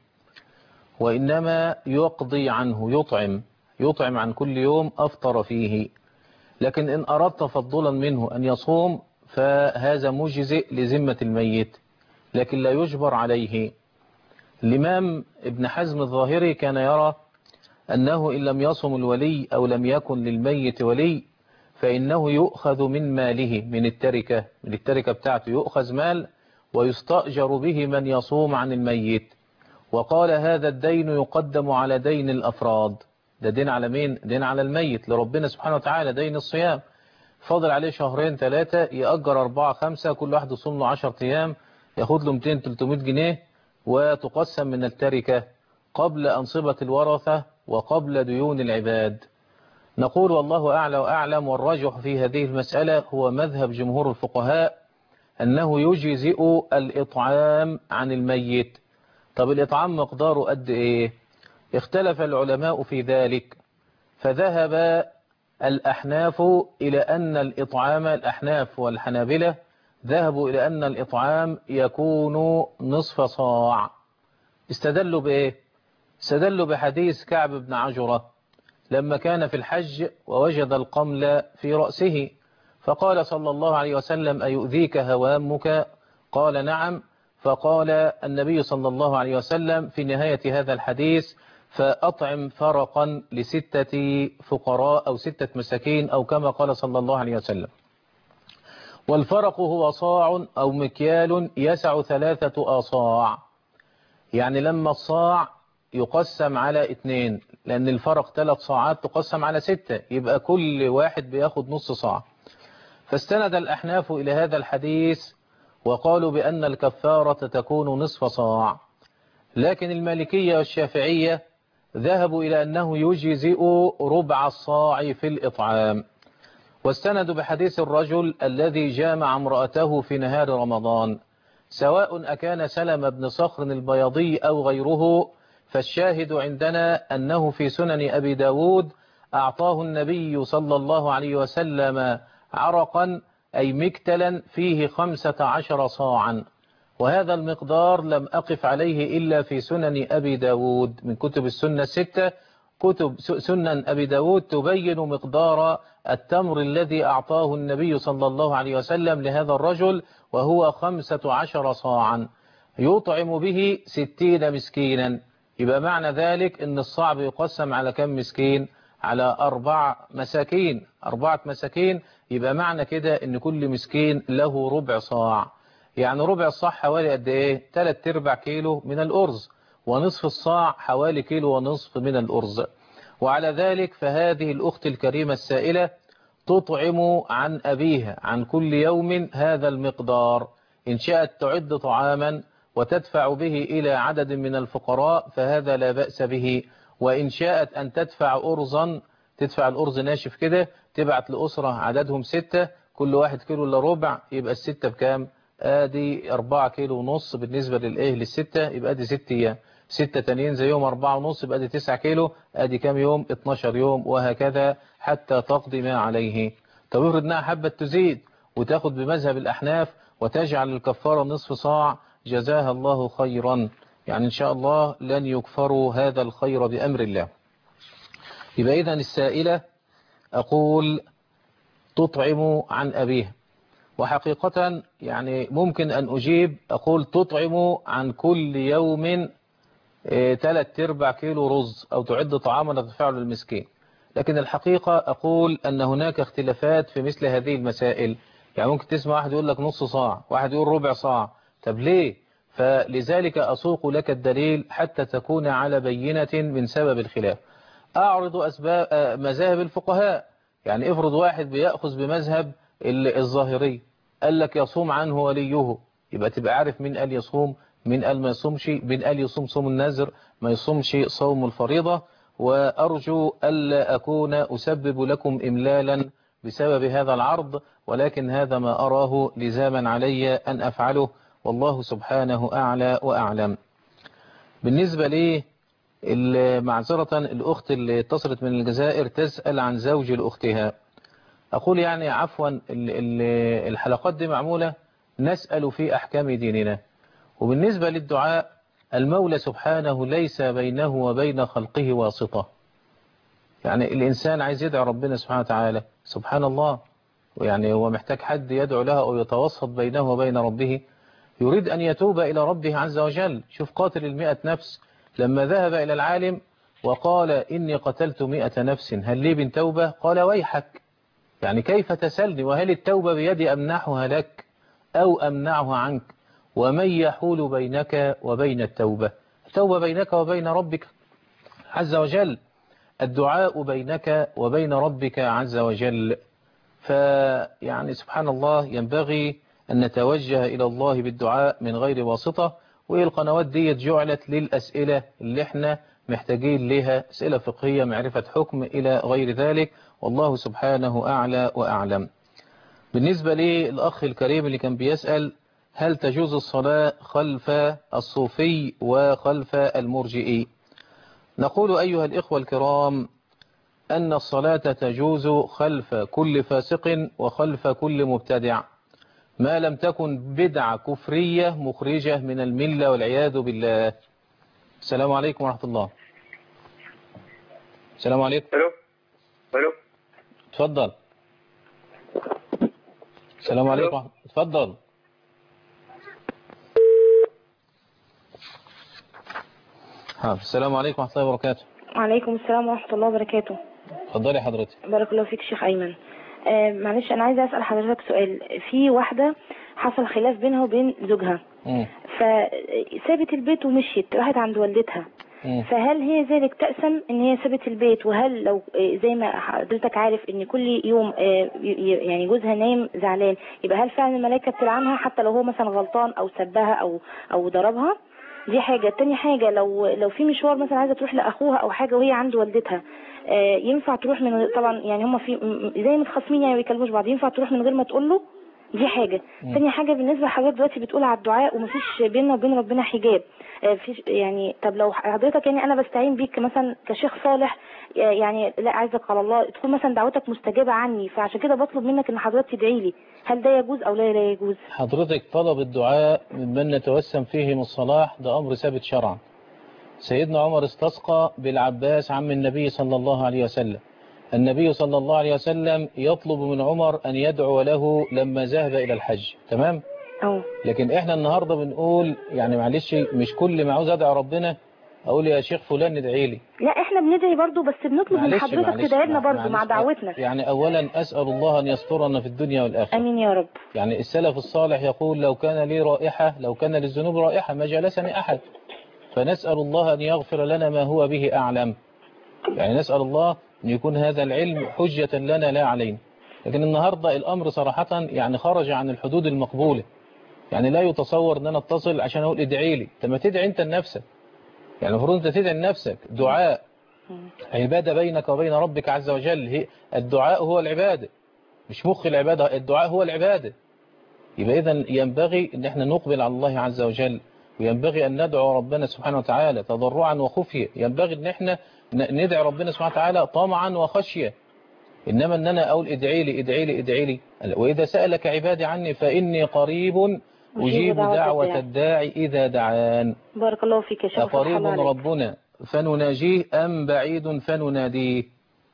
وإنما يقضي عنه، يطعم عن كل يوم أفطر فيه. لكن إن أراد تفضلا منه أن يصوم فهذا مجزئ لذمة الميت، لكن لا يجبر عليه. الإمام ابن حزم الظاهري كان يرى أنه إن لم يصم الولي أو لم يكن للميت ولي فإنه يؤخذ من ماله، من التركة بتاعته، يؤخذ مال ويستأجر به من يصوم عن الميت. وقال هذا الدين يقدم على دين الأفراد. ده دين على مين؟ دين على الميت لربنا سبحانه وتعالى، دين الصيام. فاضل عليه 2-3 يأجر 4-5، كل واحد يصوم له 10 أيام، ياخد له 200-300 جنيه، وتقسم من التركة قبل أنصبة الورثة وقبل ديون العباد. نقول والله أعلى وأعلم، والراجح في هذه المسألة هو مذهب جمهور الفقهاء أنه يجزئ الإطعام عن الميت. طب الإطعام مقداره قد إيه؟ اختلف العلماء في ذلك، فذهب الأحناف إلى أن الإطعام، الأحناف والحنابلة ذهبوا إلى أن الإطعام يكون نصف صاع. استدلوا بإيه؟ استدلوا بحديث كعب بن عجرة لما كان في الحج ووجد القمل في رأسه، فقال صلى الله عليه وسلم أيؤذيك هوامك؟ قال نعم. فقال النبي صلى الله عليه وسلم في نهاية هذا الحديث فأطعم فرقا ل6 فقراء أو 6 مساكين، أو كما قال صلى الله عليه وسلم. والفرق هو صاع أو مكيال يسع 3 آصاع، يعني لما الصاع يقسم على 2، لأن الفرق 3 صاعات تقسم على 6، يبقى كل واحد بياخد نص صاع. فاستند الأحناف إلى هذا الحديث وقالوا بأن الكفارة تكون نصف صاع. لكن المالكية والشافعية ذهبوا إلى أنه يجزئ ربع الصاع في الإطعام، واستندوا بحديث الرجل الذي جامع امرأته في نهار رمضان، سواء أكان سلم بن صخر البياضي أو غيره، فالشاهد عندنا أنه في سنن أبي داود أعطاه النبي صلى الله عليه وسلم عرقا أي مكتلا فيه 15 صاعا، وهذا المقدار لم أقف عليه إلا في سنن أبي داود من كتب السنة الستة. كتب سنن أبي داود تبين مقدار التمر الذي أعطاه النبي صلى الله عليه وسلم لهذا الرجل، وهو 15 صاعا يطعم به 60 مسكينا. يبقى معنى ذلك أن الصاع يقسم على كم مسكين؟ على 4 مساكين، 4 مساكين. يبقى معنى كده أن كل مسكين له ربع صاع. يعني ربع الصاع حوالي قد ايه؟ 3/4 كيلو من الأرز، ونصف الصاع حوالي 1.5 كيلو من الأرز. وعلى ذلك فهذه الأخت الكريمة السائلة تطعم عن أبيها عن كل يوم هذا المقدار. إن شاءت تعد طعاما وتدفع به إلى عدد من الفقراء فهذا لا بأس به، وإن شاءت أن تدفع أرزا، تدفع الأرز ناشف كده، تبعت لأسرة عددهم 6، كل 1 كيلو إلا ربع، يبقى ال6 بكام؟ ادي 4 كيلو ونص بالنسبة لل6، يبقى ادي 6 ايام، 6 تانيين زيهم 4 ونص، يبقى ادي 9 كيلو، ادي كام يوم؟ 12 يوم، وهكذا حتى تقضي ما عليه. طب افرض انها حبت تزيد وتاخد بمذهب الأحناف وتجعل الكفارة نصف صاع، جزاها الله خيرا. يعني إن شاء الله لن يكفروا هذا الخير بأمر الله. يبقى إذن السائلة أقول تطعم عن أبيه، وحقيقة يعني ممكن أن أجيب أقول تطعم عن كل يوم 3/4 كيلو رز، أو تعد طعاما تدفعه للمسكين. لكن الحقيقة أقول أن هناك اختلافات في مثل هذه المسائل. يعني ممكن تسمع واحد يقول لك نص صاع، واحد يقول ربع صاع. طب ليه؟ فلذلك أسوق لك الدليل حتى تكون على بينة من سبب الخلاف. أعرض أسباب مذاهب الفقهاء. يعني افرض واحد بيأخذ بمذهب الظاهري، قال لك يصوم عنه وليه، يبقى تبقى عارف مين قال يصوم، مين قال ما يصومش، مين قال يصوم صوم النذر، ما يصومش صوم الفريضة. وأرجو ألا أكون أسبب لكم إملالا بسبب هذا العرض، ولكن هذا ما أراه لزاما علي أن أفعله، والله سبحانه أعلى وأعلم. بالنسبة لي معذرة الأخت اللي اتصلت من الجزائر تسأل عن زوج لأختها، أقول يعني عفوا الحلقات دي معمولة نسأل في أحكام ديننا. وبالنسبة للدعاء، المولى سبحانه ليس بينه وبين خلقه واسطة. يعني الإنسان عايز يدعو ربنا سبحانه وتعالى، سبحان الله، ويعني هو محتاج حد يدعو لها أو يتوسط بينه وبين ربه. يريد أن يتوب إلى ربه عز وجل. شوف قاتل 100 نفس لما ذهب إلى العالم وقال إني قتلت 100 نفس هل لي من توبة؟ قال ويحك، يعني كيف تسلني، وهل التوبة بيدي أمنحها لك أو أمنعها عنك؟ ومن يحول بينك وبين التوبة؟ التوبة بينك وبين ربك عز وجل، الدعاء بينك وبين ربك عز وجل. فيعني سبحان الله ينبغي أن نتوجه إلى الله بالدعاء من غير واسطة. والقنوات دي جعلت للأسئلة اللي احنا محتاجين لها، أسئلة فقهية، معرفة حكم إلى غير ذلك، والله سبحانه أعلى وأعلم. بالنسبة للأخ الكريم اللي كان بيسأل هل تجوز الصلاة خلف الصوفي وخلف المرجئي، نقول أيها الإخوة الكرام أن الصلاة تجوز خلف كل فاسق وخلف كل مبتدع، ما لم تكن بدعة كفرية مخرجة من الملة والعياذ بالله. السلام عليكم ورحمة الله. السلام عليكم. الو اتفضل. السلام عليكم. اتفضل. السلام عليكم ورحمة الله وبركاته. وعليكم السلام ورحمة الله وبركاته. اتفضلي حضرتك. بارك الله فيك شيخ أيمن. معلش أنا عايزة أسأل حضرتك سؤال. في واحدة حصل خلاف بينها وبين زوجها، فسابت البيت ومشيت راحت عند والدتها، فهل هي ذلك تأثم ان هي سابت البيت؟ وهل لو زي ما حضرتك عارف ان كل يوم يعني جوزها نايم زعلان، يبقى هل فعلا الملائكة بتلعنها حتى لو هو مثلا غلطان او سبها او ضربها؟ دي حاجة. تاني حاجة، لو في مشوار مثلا عايزة تروح لأخوها او حاجة وهي عند والدتها، ينفع تروح من طبعا يعني هم في زي متخاصمين يعني ما بيكلموش بعض، ينفع تروح من غير ما تقول له دي حاجة. تاني حاجة بالنسبة لحضرتك دلوقتي بتقول على الدعاء ومفيش بيننا وبين ربنا حجاب، فيش يعني. طب لو حضرتك يعني انا بستعين بيك مثلا كشيخ صالح، يعني لا عايزك على الله تكون مثلا دعوتك مستجابة عني، فعشان كده بطلب منك ان حضرتك تدعي لي، هل ده يجوز او لا يجوز؟ حضرتك طلب الدعاء ممن نتوسم فيهم الصلاح ده امر ثابت شرعا. سيدنا عمر استسقى بالعباس عم النبي صلى الله عليه وسلم. النبي صلى الله عليه وسلم يطلب من عمر أن يدعو له لما ذهب إلى الحج. تمام؟ لكن احنا النهاردة بنقول يعني معلش مش كل ما عاوز أدعي ربنا أقول يا شيخ فلان ندعي لي. لا احنا بندعي برضو، بس بنطلب من حضرتك تدعي لنا برضو مع دعوتنا. يعني أولا أسأل الله أن يسترنا في الدنيا والآخرة. أمين يا رب. يعني السلف الصالح يقول لو كان لي رائحة، لو كان للذنوب رائحة ما جلسني أحد. فنسأل الله أن يغفر لنا ما هو به أعلم. يعني نسأل الله أن يكون هذا العلم حجة لنا لا علينا. لكن النهاردة الأمر صراحة يعني خرج عن الحدود المقبولة. يعني لا يتصور أن أنا اتصل عشان أقول ادعي لي. طب ما تدعي أنت لنفسك. يعني المفروض أنت تدعي لنفسك. دعاء عبادة بينك وبين ربك عز وجل. الدعاء هو العبادة، مش مخ العبادة، الدعاء هو العبادة. يبقى إذن ينبغي أن احنا نقبل على الله عز وجل، وينبغي أن ندعو ربنا سبحانه وتعالى تضرعا وخفية. ينبغي أن احنا ندعي ربنا سبحانه وتعالى طمعا وخشية. إنما أن أنا أقول ادعي لي ادعي لي ادعي لي. وإذا سألك عبادي عني فإني قريب أجيب دعوة الداعي إذا دعان. بارك الله فيك يا شيخ. أقريب ربنا فنناجيه أم بعيد فنناديه؟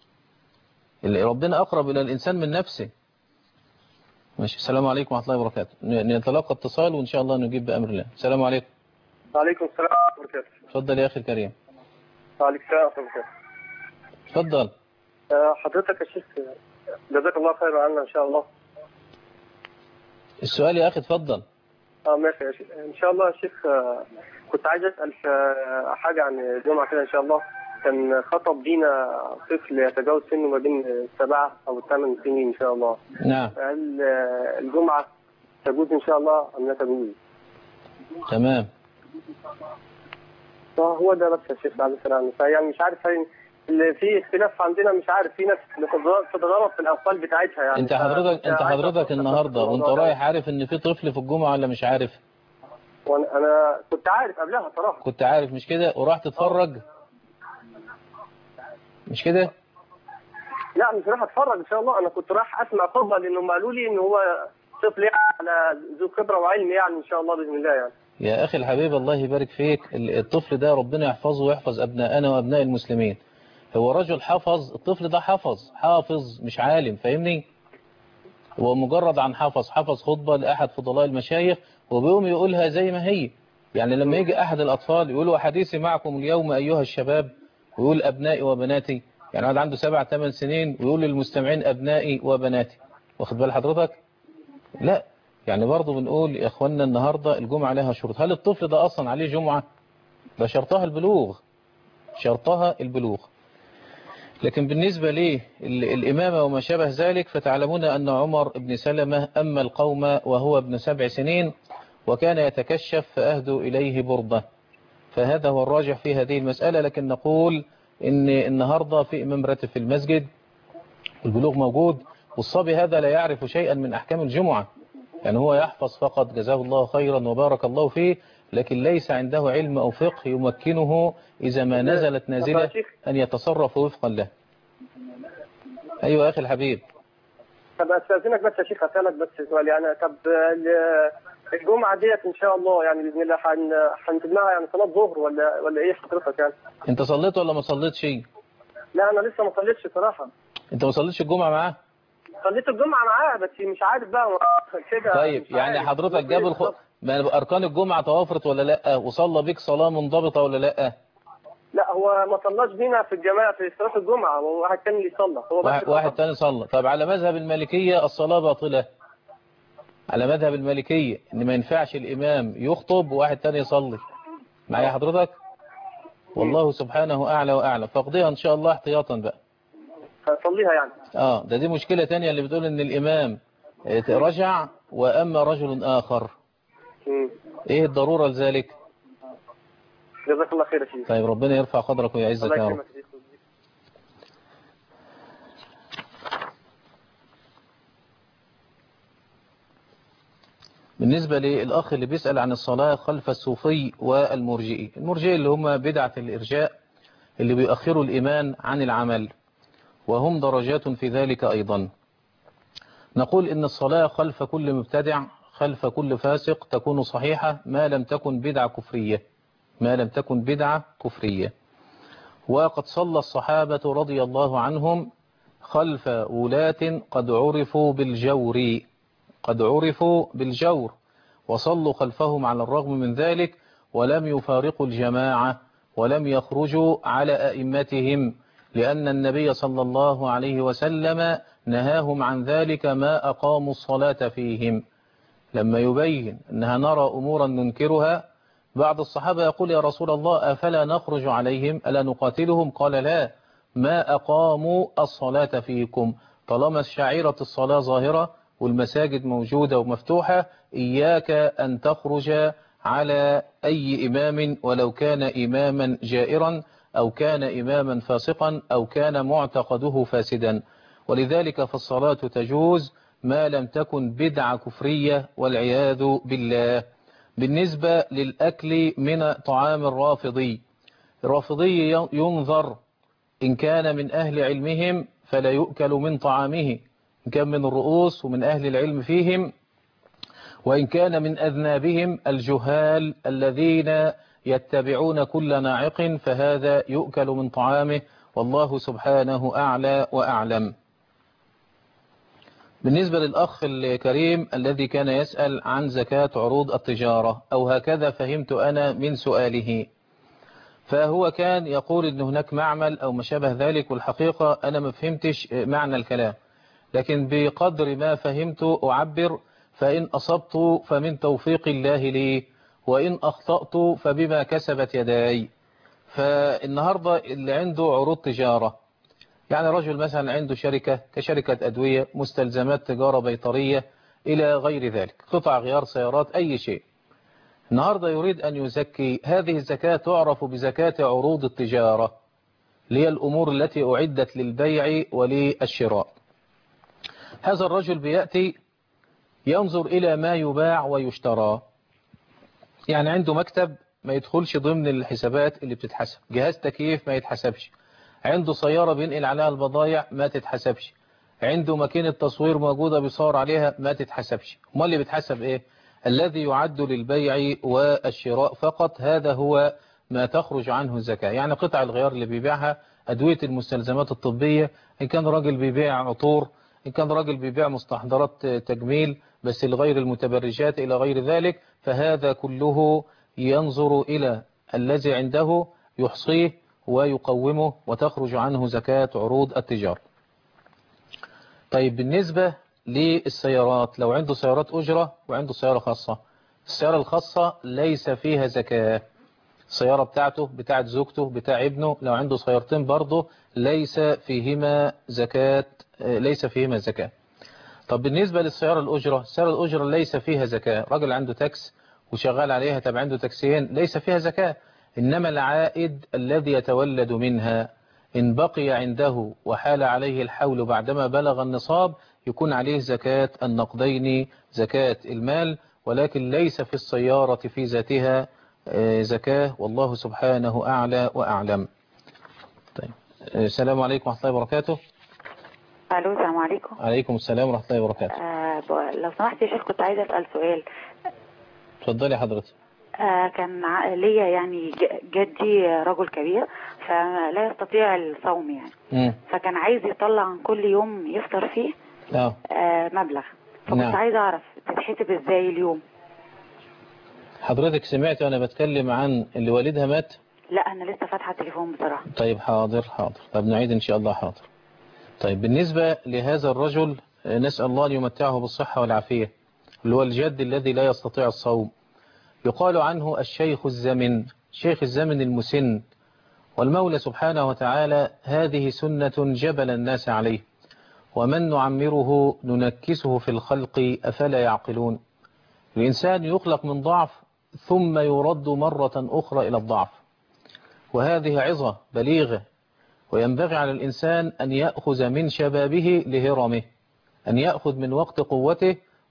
ربنا أقرب إلى الإنسان من نفسه. ماشي. السلام عليكم ورحمة الله وبركاته. نتلقى اتصال وإن شاء الله نجيب بأمر الله. السلام عليكم. وعليكم السلام ورحمة الله وبركاته. اتفضل يا أخي الكريم. وعليكم السلام ورحمة الله وبركاته. اتفضل. حضرتك يا شيخ جزاك الله خير عنا إن شاء الله. السؤال يا أخي اتفضل. ماشي يا شيخ إن شاء الله يا شيخ. كنت عايز أسأل حاجة عن الجمعة كده إن شاء الله. كان خطب بينا طفل يتجاوز سنه ما بين 7 أو 8 سنين إن شاء الله. نعم. هل الجمعة تجوز إن شاء الله أم لا تجوز؟ تمام. هو ده بس يا شيخ بعد السلام. فيعني مش عارف اللي في اختلاف عندنا، مش عارف في ناس بتتغرب في الأطفال بتاعتها يعني. انت حضرتك النهارده وانت رايح عارف ان في طفل في الجمعة ولا مش عارف؟ وانا كنت عارف قبلها صراحة. كنت عارف مش كده ورحت تتفرج؟ مش كده؟ لا مش رايح اتفرج ان شاء الله. انا كنت رايح اسمع خطبه لانهم قالوا لي ان هو طفل يعني على ذو خبره وعلم يعني ان شاء الله باذن الله يعني. يا اخي الحبيب الله يبارك فيك. الطفل ده ربنا يحفظه ويحفظ ابنائنا وابناء المسلمين. هو رجل حفظ، الطفل ده حافظ مش عالم، فاهمني؟ هو مجرد عن حفظ خطبه لاحد فضلاء المشايخ وبيقوم يقولها زي ما هي. يعني لما يجي احد الاطفال يقول وحديثي معكم اليوم ايها الشباب، ويقول ابنائي وبناتي، يعني واحد عنده 7-8 سنين ويقول للمستمعين ابنائي وبناتي، واخد بال حضرتك؟ لا، يعني برضه بنقول يا اخوانا النهارده الجمعه لها شروط. هل الطفل ده اصلا عليه جمعه؟ ده شرطها البلوغ. لكن بالنسبه ليه الامامه وما شابه ذلك فتعلمون ان عمر بن سلمة اما القوم وهو ابن 7 سنين وكان يتكشف فاهدوا اليه برده. فهذا هو الراجح في هذه المسألة. لكن نقول إن النهاردة في إمام راتب في المسجد، البلوغ موجود، والصبي هذا لا يعرف شيئا من أحكام الجمعة. يعني هو يحفظ فقط جزاه الله خيرا وبارك الله فيه، لكن ليس عنده علم أو فقه يمكنه إذا ما نزلت نازلة أن يتصرف وفقا له. أيوة يا أخي الحبيب. طب أستاذنك بس يا شيخ أسألك بس سؤال يعني. طب الجمعة ديت إن شاء الله يعني بإذن الله هنجمعها يعني صلاة ظهر ولا إيه حضرتك يعني؟ أنت صليت ولا ما صليتش؟ لا أنا لسه ما صليتش صراحة. أنت ما صليتش الجمعة معاه؟ صليت الجمعة معاه بس مش عارف بقى كده. طيب يعني حضرتك جاب أركان الجمعة توافرت ولا لأ؟ وصلى بك صلاة منضبطة ولا لأ؟ لا هو ما صلاش بينا في الجماعة في صلاة الجمعة، وواحد تاني اللي صلى. هو واحد تاني صلى. طب على مذهب المالكية الصلاة باطلة. على مذهب المالكية ان ما ينفعش الامام يخطب وواحد تاني يصلي. معايا حضرتك؟ والله سبحانه اعلى واعلى. فاقضيها ان شاء الله احتياطا بقى. هصليها يعني. دي مشكلة تانية اللي بتقول ان الامام رجع واما رجل اخر. ايه الضرورة لذلك؟ جزاك الله خير يا شيخ. طيب ربنا يرفع قدرك ويعزك يا رب. بالنسبة للأخ اللي بيسأل عن الصلاة خلف الصوفي والمرجئي، المرجئي اللي هم بدعة الإرجاء اللي بيأخروا الإيمان عن العمل، وهم درجات في ذلك أيضا. نقول إن الصلاة خلف كل مبتدع خلف كل فاسق تكون صحيحة ما لم تكن بدعة كفرية، ما لم تكن بدعة كفرية. وقد صلى الصحابة رضي الله عنهم خلف ولاة قد عرفوا بالجور، قد عرفوا بالجور، وصلوا خلفهم على الرغم من ذلك، ولم يفارقوا الجماعة ولم يخرجوا على أئمتهم، لأن النبي صلى الله عليه وسلم نهاهم عن ذلك ما أقاموا الصلاة فيهم. لما يبين أنها نرى أمورا ننكرها، بعض الصحابة يقول يا رسول الله أفلا نخرج عليهم ألا نقاتلهم؟ قال لا، ما أقاموا الصلاة فيكم، طالما شعيرة الصلاة ظاهرة والمساجد موجودة ومفتوحة، إياك أن تخرج على أي إمام ولو كان إماما جائرا أو كان إماما فاسقا أو كان معتقده فاسدا. ولذلك فالصلاة تجوز ما لم تكن بدعة كفرية والعياذ بالله. بالنسبة للأكل من طعام الرافضي، الرافضي ينظر إن كان من أهل علمهم فلا يؤكل من طعامه، إن كان من الرؤوس ومن أهل العلم فيهم، وإن كان من أذنابهم الجهال الذين يتبعون كل ناعق فهذا يؤكل من طعامه، والله سبحانه أعلى وأعلم. بالنسبة للأخ الكريم الذي كان يسأل عن زكاة عروض التجارة، أو هكذا فهمت أنا من سؤاله، فهو كان يقول إن هناك معمل أو ما شابه ذلك، والحقيقة أنا ما فهمتش معنى الكلام، لكن بقدر ما فهمت أعبر، فإن أصبت فمن توفيق الله لي، وإن أخطأت فبما كسبت يداي. فالنهاردة اللي عنده عروض تجارة، يعني رجل مثلا عنده شركة كشركة أدوية، مستلزمات تجارة بيطرية إلى غير ذلك، قطع غيار سيارات، أي شيء، النهاردة يريد أن يزكي، هذه الزكاة تعرف بزكاة عروض التجارة، هي الأمور التي أعدت للبيع وللشراء. هذا الرجل بيأتي ينظر إلى ما يباع ويشترى، يعني عنده مكتب ما يدخلش ضمن الحسابات اللي بتتحسب، جهاز تكييف ما يتحسبش، عنده سيارة بينقل عليها البضائع ما تتحسبش، عنده ماكينة تصوير موجودة بيصور عليها ما تتحسبش. ما اللي بيتحسب إيه؟ الذي يعد للبيع والشراء فقط، هذا هو ما تخرج عنه الزكاة. يعني قطع الغيار اللي بيبيعها، أدوية المستلزمات الطبية، إن كان راجل بيبيع عطور، إن كان راجل بيبيع مستحضرات تجميل بس لغير المتبرجات إلى غير ذلك، فهذا كله ينظر إلى الذي عنده يحصيه ويقومه وتخرج عنه زكاة عروض التجارة. طيب بالنسبة للسيارات، لو عنده سيارات أجرة وعنده سيارة خاصة، السيارة الخاصة ليس فيها زكاة، السيارة بتاعته بتاعت زوجته بتاع ابنه، لو عنده سيارتين برضه ليس فيهما زكاة، ليس فيهما زكاة. طب بالنسبة للسيارة الأجرة، السيارة الأجرة ليس فيها زكاة، راجل عنده تاكس وشغال عليها، طب عنده تاكسيين، ليس فيها زكاة، إنما العائد الذي يتولد منها إن بقي عنده وحال عليه الحول بعدما بلغ النصاب يكون عليه زكاة النقدين، زكاة المال، ولكن ليس في السيارة في ذاتها زكاة، والله سبحانه أعلى وأعلم. طيب السلام عليكم ورحمة الله وبركاته. الو السلام عليكم. عليكم السلام ورحمة الله وبركاته. لو سمحت يا شيخ كنت عايزة أسأل سؤال. اتفضلي حضرتك. كان ليا يعني جدي رجل كبير فلا يستطيع الصوم يعني فكان عايز يطلع كل يوم يفطر فيه مبلغ، فكنت عايزة أعرف تتحسب إزاي اليوم. حضرتك سمعت وأنا بتكلم عن اللي والدها مات؟ لا أنا لسه فاتحة التليفون بصراحة. طيب حاضر. طب نعيد إن شاء الله. حاضر. طيب بالنسبة لهذا الرجل نسأل الله أن يمتعه بالصحة والعافية، اللي هو الجد الذي لا يستطيع الصوم، يقال عنه الشيخ الزمن، شيخ الزمن المسن، والمولى سبحانه وتعالى هذه سنة جبل الناس عليه، ومن نعمره ننكسه في الخلق أفلا يعقلون. الإنسان يخلق من ضعف ثم يرد مرة أخرى إلى الضعف، وهذه عظة بليغة، وينبغي على الإنسان أن يأخذ من شبابه لهرمه، أن يأخذ من وقت قوته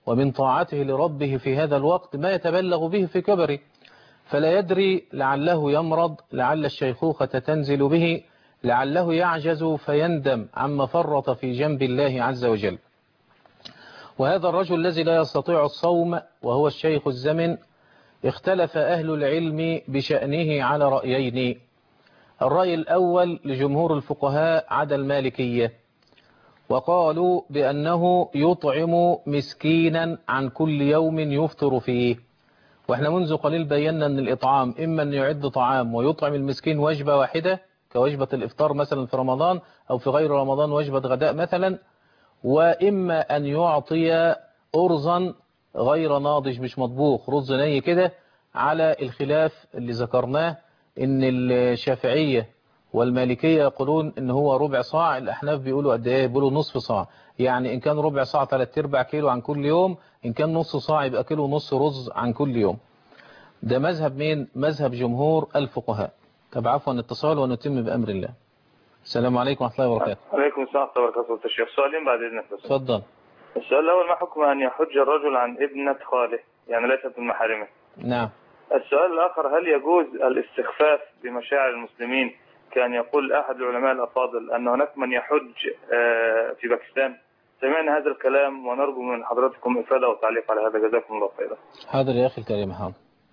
ومن طاعته لربه في هذا الوقت ما يتبلغ به في كبره، فلا يدري لعله يمرض، لعل الشيخوخة تنزل به، لعله يعجز فيندم عما فرط في جنب الله عز وجل. وهذا الرجل الذي لا يستطيع الصوم وهو الشيخ الزمن اختلف أهل العلم بشأنه على رأيين. الرأي الأول لجمهور الفقهاء عدا المالكية، وقالوا بأنه يطعم مسكينا عن كل يوم يفطر فيه. وإحنا منذ قليل بينا أن الإطعام إما أن يعد طعام ويطعم المسكين وجبة واحدة كوجبة الإفطار مثلا في رمضان، أو في غير رمضان وجبة غداء مثلا، وإما أن يعطي أرزا غير ناضج مش مطبوخ، رز ني كده، على الخلاف اللي ذكرناه إن الشافعية والمالكية يقولون إن هو ربع صاع، الأحناف بيقولوا قد إيه؟ بيقولوا نصف صاع، يعني إن كان ربع صاع 3/4 كيلو عن كل يوم، إن كان نص صاع يبقى كيلو ونص رز عن كل يوم. ده مذهب مين؟ مذهب جمهور الفقهاء. طب عفوا اتصال ونتم بأمر الله. السلام عليكم ورحمة الله وبركاته. وعليكم السلام ورحمة الله وبركاته. الشيخ سؤالين بعد إذنك. اتفضل. السؤال الأول: ما حكم أن يحج الرجل عن ابنة خاله، يعني ليست من محارمه؟ نعم. السؤال الآخر: هل يجوز الاستخفاف بمشاعر المسلمين، كان يقول أحد العلماء الأفاضل أن هناك من يحج في باكستان؟ سمعنا هذا الكلام ونرجو من حضراتكم إفادة وتعليق على هذا، جزاكم الله خيرا. حاضر يا أخي الكريم، حاضر.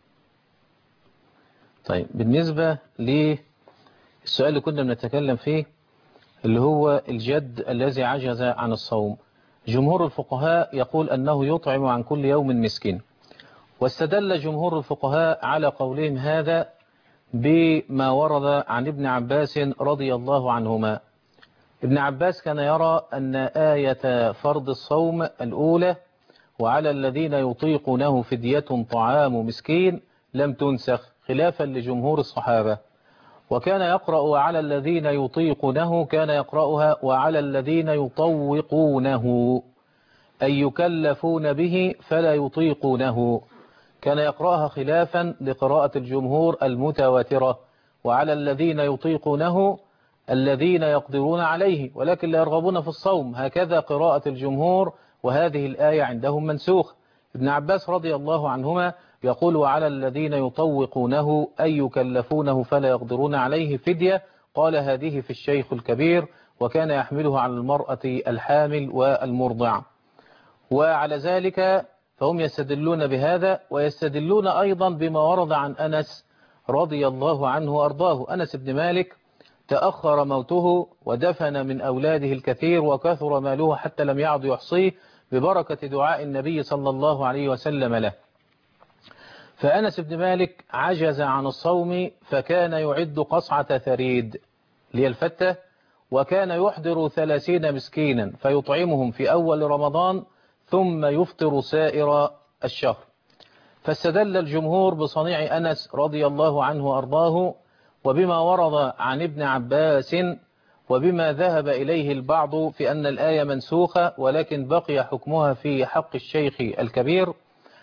طيب، بالنسبة للسؤال اللي كنا بنتكلم فيه اللي هو الجد الذي عجز عن الصوم، جمهور الفقهاء يقول أنه يطعم عن كل يوم مسكين، واستدل جمهور الفقهاء على قولهم هذا بما ورد عن ابن عباس رضي الله عنهما. ابن عباس كان يرى أن آية فرض الصوم الأولى وعلى الذين يطيقونه فدية طعام مسكين لم تنسخ، خلافا لجمهور الصحابة، وكان يقرأ وعلى الذين يطيقونه، كان يقرأها وعلى الذين يطوقونه أي يكلفون به فلا يطيقونه، كان يقرأها خلافا لقراءة الجمهور المتواترة، وعلى الذين يطيقونه الذين يقدرون عليه ولكن لا يرغبون في الصوم، هكذا قراءة الجمهور، وهذه الآية عندهم منسوخ. ابن عباس رضي الله عنهما يقول وعلى الذين يطوقونه أي يكلفونه فلا يقدرون عليه فدية، قال هذه في الشيخ الكبير، وكان يحملها على المرأة الحامل والمرضع. وعلى ذلك فهم يستدلون بهذا، ويستدلون أيضا بما ورد عن أنس رضي الله عنه وأرضاه. أنس بن مالك تأخر موته ودفن من أولاده الكثير وكثر ماله حتى لم يعد يحصيه ببركة دعاء النبي صلى الله عليه وسلم له. فأنس بن مالك عجز عن الصوم، فكان يعد قصعة ثريد للفتة، وكان يحضر 30 مسكينا فيطعمهم في أول رمضان ثم يفطر سائر الشهر. فاستدل الجمهور بصنيع أنس رضي الله عنه وأرضاه، وبما ورد عن ابن عباس، وبما ذهب إليه البعض في أن الآية منسوخة ولكن بقي حكمها في حق الشيخ الكبير،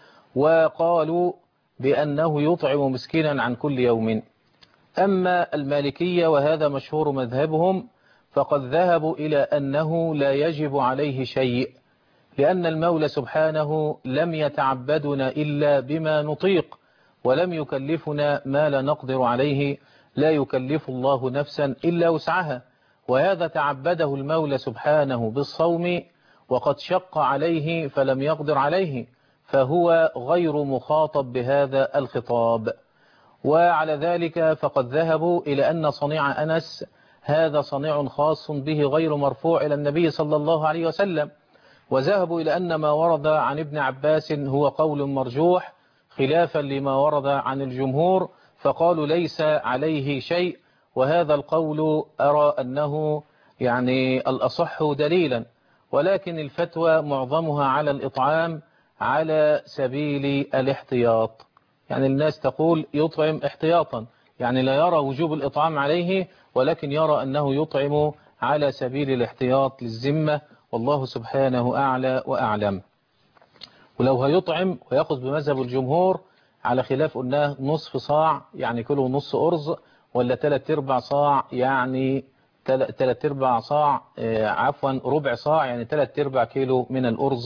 وقالوا بأنه يطعم مسكينا عن كل يوم. أما المالكية وهذا مشهور مذهبهم فقد ذهبوا إلى أنه لا يجب عليه شيء، لأن المولى سبحانه لم يتعبدنا إلا بما نطيق، ولم يكلفنا ما لا نقدر عليه، لا يكلف الله نفسا إلا وسعها، وهذا تعبده المولى سبحانه بالصوم وقد شق عليه فلم يقدر عليه، فهو غير مخاطب بهذا الخطاب. وعلى ذلك فقد ذهبوا إلى أن صنيع أنس هذا صنيع خاص به غير مرفوع إلى النبي صلى الله عليه وسلم، وذهبوا إلى أن ما ورد عن ابن عباس هو قول مرجوح خلافا لما ورد عن الجمهور، فقالوا ليس عليه شيء، وهذا القول أرى أنه يعني الأصح دليلا، ولكن الفتوى معظمها على الإطعام على سبيل الاحتياط، يعني الناس تقول يطعم احتياطا، يعني لا يرى وجوب الإطعام عليه ولكن يرى أنه يطعم على سبيل الاحتياط للذمة، والله سبحانه أعلى وأعلم. ولو هيطعم ويأخذ بمذهب الجمهور على خلاف قلناه نصف صاع يعني كيلو ونص أرز، ولا 3/4 صاع يعني 3/4 صاع عفوا ربع صاع يعني 3/4 كيلو من الأرز،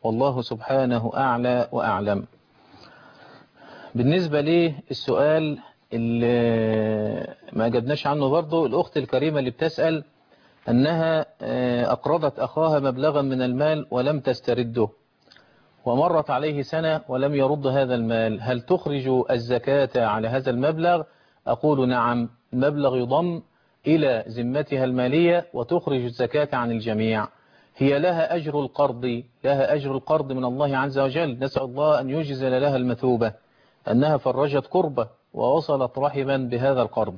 والله سبحانه أعلى وأعلم. بالنسبة للسؤال اللي ما أجبناش عنه برضو، الأخت الكريمة اللي بتسأل أنها أقرضت أخاها مبلغا من المال ولم تسترده، ومرت عليه سنة ولم يرد هذا المال، هل تخرج الزكاة على هذا المبلغ؟ أقول نعم، المبلغ يضم إلى ذمتها المالية وتخرج الزكاة عن الجميع. هي لها أجر القرض، لها أجر القرض من الله عز وجل، نسأل الله أن يجزل لها المثوبة أنها فرجت كربة ووصلت رحما بهذا القرض،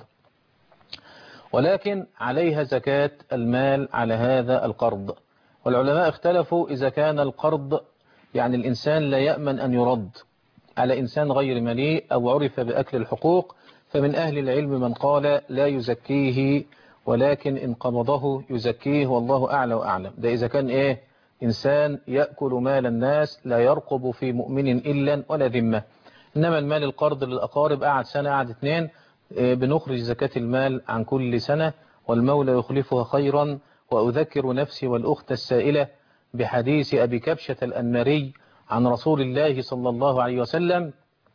ولكن عليها زكاة المال على هذا القرض. والعلماء اختلفوا إذا كان القرض يعني الإنسان لا يأمن أن يرد على إنسان غير مليء أو عرف بأكل الحقوق، فمن أهل العلم من قال لا يزكيه ولكن إن قبضه يزكيه، والله أعلى وأعلم. ده إذا كان إنسان يأكل مال الناس لا يرقب في مؤمن إلا ولا ذمة. إنما المال القرض للأقارب قعد سنة قعد 2 بنخرج زكاة المال عن كل سنة، والمولى يخلفها خيرا. وأذكر نفسي والأخت السائلة بحديث أبي كبشة الأنماري عن رسول الله صلى الله عليه وسلم: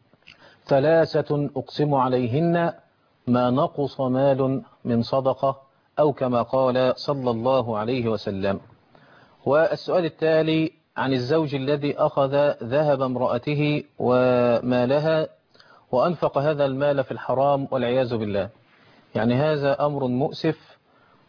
3 أقسم عليهن ما نقص مال من صدقة، أو كما قال صلى الله عليه وسلم. والسؤال التالي عن الزوج الذي أخذ ذهب امرأته ومالها وأنفق هذا المال في الحرام والعياذ بالله. يعني هذا أمر مؤسف،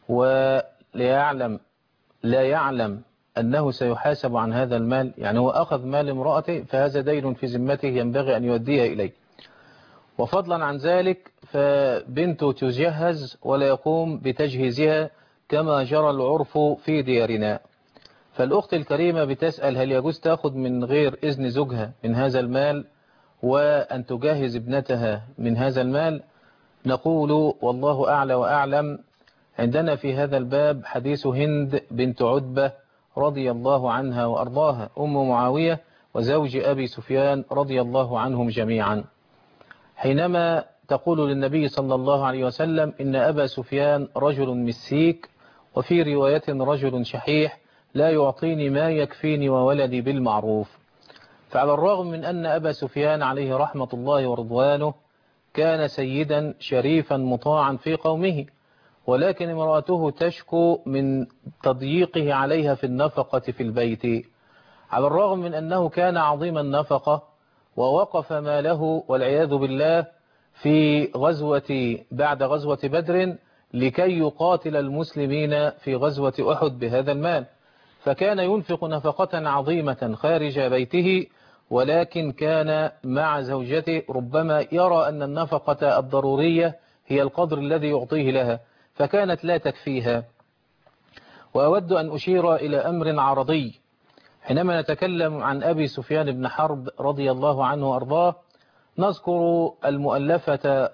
ولا يعلم أنه سيحاسب عن هذا المال. يعني هو أخذ مال امرأته فهذا دين في ذمته ينبغي أن يوديه إليه، وفضلا عن ذلك فبنته تجهز ولا يقوم بتجهيزها كما جرى العرف في ديارنا. فالأخت الكريمة بتسأل هل يجوز تأخذ من غير إذن زوجها من هذا المال وأن تجهز ابنتها من هذا المال؟ نقول والله أعلى وأعلم. عندنا في هذا الباب حديث هند بنت عتبة رضي الله عنها وأرضاها، أم معاوية وزوج أبي سفيان رضي الله عنهم جميعا، حينما تقول للنبي صلى الله عليه وسلم: إن أبا سفيان رجل مسيك، وفي رواية رجل شحيح، لا يعطيني ما يكفيني وولدي بالمعروف. فعلى الرغم من أن أبا سفيان عليه رحمة الله ورضوانه كان سيدا شريفا مطاعا في قومه، ولكن امرأته تشكو من تضييقه عليها في النفقة في البيت، على الرغم من أنه كان عظيم النفقة ووقف ماله والعياذ بالله في بعد غزوة بدر لكي يقاتل المسلمين في غزوة أحد بهذا المال، فكان ينفق نفقة عظيمة خارج بيته، ولكن كان مع زوجته ربما يرى أن النفقة الضرورية هي القدر الذي يعطيه لها، فكانت لا تكفيها. وأود أن أشير إلى أمر عرضي. حينما نتكلم عن أبي سفيان بن حرب رضي الله عنه وأرضاه نذكر المؤلفة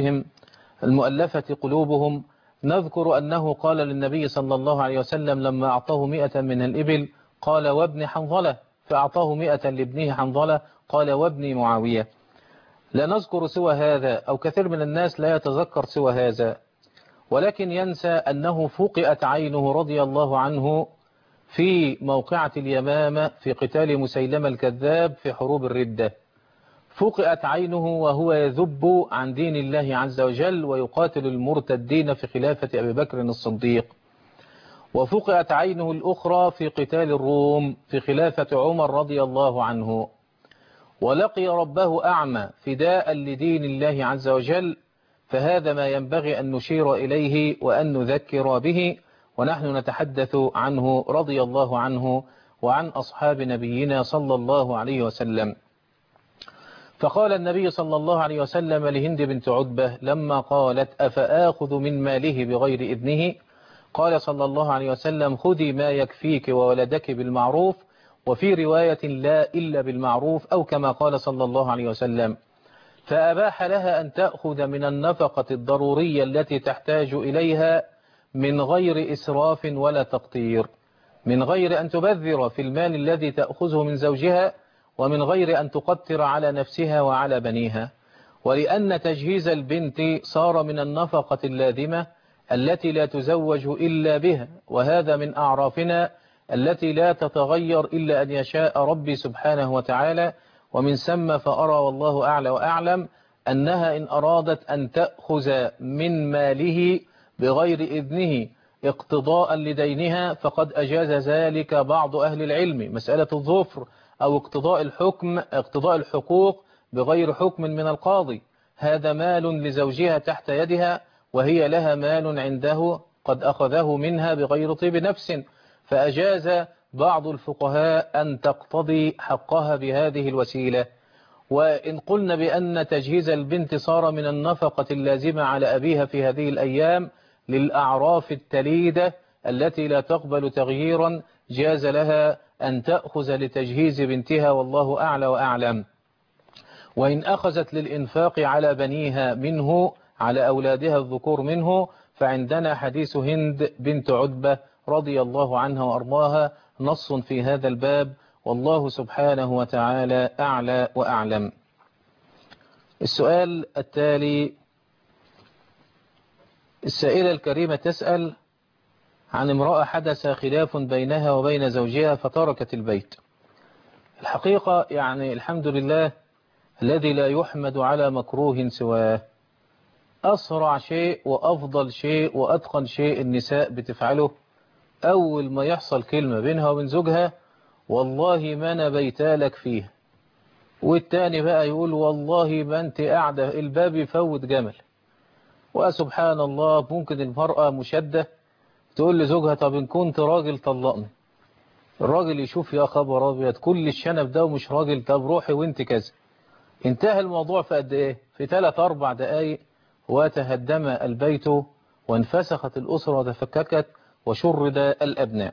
قلوبهم، نذكر أنه قال للنبي صلى الله عليه وسلم لما أعطاه 100 من الإبل قال: وابن حنظلة، فأعطاه 100 لابنه حنظلة قال: وابن معاوية. لا نذكر سوى هذا، أو كثير من الناس لا يتذكر سوى هذا، ولكن ينسى أنه فقئت عينه رضي الله عنه في موقعة اليمامة في قتال مسيلمة الكذاب في حروب الردة. فقئت عينه وهو يذب عن دين الله عز وجل ويقاتل المرتدين في خلافة أبي بكر الصديق. وفقئت عينه الأخرى في قتال الروم في خلافة عمر رضي الله عنه، ولقي ربه أعمى فداء لدين الله عز وجل. فهذا ما ينبغي أن نشير إليه وأن نذكر به، ونحن نتحدث عنه رضي الله عنه وعن أصحاب نبينا صلى الله عليه وسلم. فقال النبي صلى الله عليه وسلم لهند بنت عتبة لما قالت: أفآخذ من ماله بغير إذنه؟ قال صلى الله عليه وسلم: خذي ما يكفيك وولدك بالمعروف، وفي رواية لا إلا بالمعروف، أو كما قال صلى الله عليه وسلم. فأباح لها أن تأخذ من النفقة الضرورية التي تحتاج إليها من غير إسراف ولا تقطير، من غير أن تبذر في المال الذي تأخذه من زوجها، ومن غير أن تقطر على نفسها وعلى بنيها. ولأن تجهيز البنت صار من النفقة اللازمة التي لا تزوج إلا بها، وهذا من أعرافنا التي لا تتغير إلا أن يشاء ربي سبحانه وتعالى. ومن ثم فأرى والله أعلى وأعلم أنها إن أرادت أن تأخذ من ماله بغير إذنه اقتضاء لدينها فقد أجاز ذلك بعض أهل العلم، مسألة الظفر أو اقتضاء الحقوق بغير حكم من القاضي. هذا مال لزوجها تحت يدها وهي لها مال عنده قد أخذه منها بغير طيب نفس، فأجاز بعض الفقهاء أن تقتضي حقها بهذه الوسيلة. وإن قلنا بأن تجهيز البنت صار من النفقة اللازمة على أبيها في هذه الأيام للأعراف التليدة التي لا تقبل تغييرا، جاز لها أن تأخذ لتجهيز بنتها والله أعلى وأعلم. وإن أخذت للإنفاق على بنيها منه على أولادها الذكور منه فعندنا حديث هند بنت عتبة رضي الله عنها وأرضاها نص في هذا الباب، والله سبحانه وتعالى أعلى وأعلم. السؤال التالي، السائلة الكريمة تسأل عن امرأة حدث خلاف بينها وبين زوجها فتركت البيت. الحقيقة يعني الحمد لله الذي لا يحمد على مكروه سواه. أسرع شيء وأفضل شيء وأتقن شيء النساء بتفعله أول ما يحصل كلمة بينها وبين زوجها والله ما أنا بيتالك فيه، والتاني بقى يقول والله ما أنت قاعدة الباب يفوت جمل. وسبحان الله ممكن المرأة مشدة تقول لزوجها طب إن كنت راجل طلقني. الراجل يشوف يا خبر أبيض كل الشنب ده ومش راجل، طب روحي وانت كذا. انتهى الموضوع في قد ايه؟ في 3-4 دقائق وتهدم البيت وانفسخت الأسرة وتفككت وشرد الأبناء.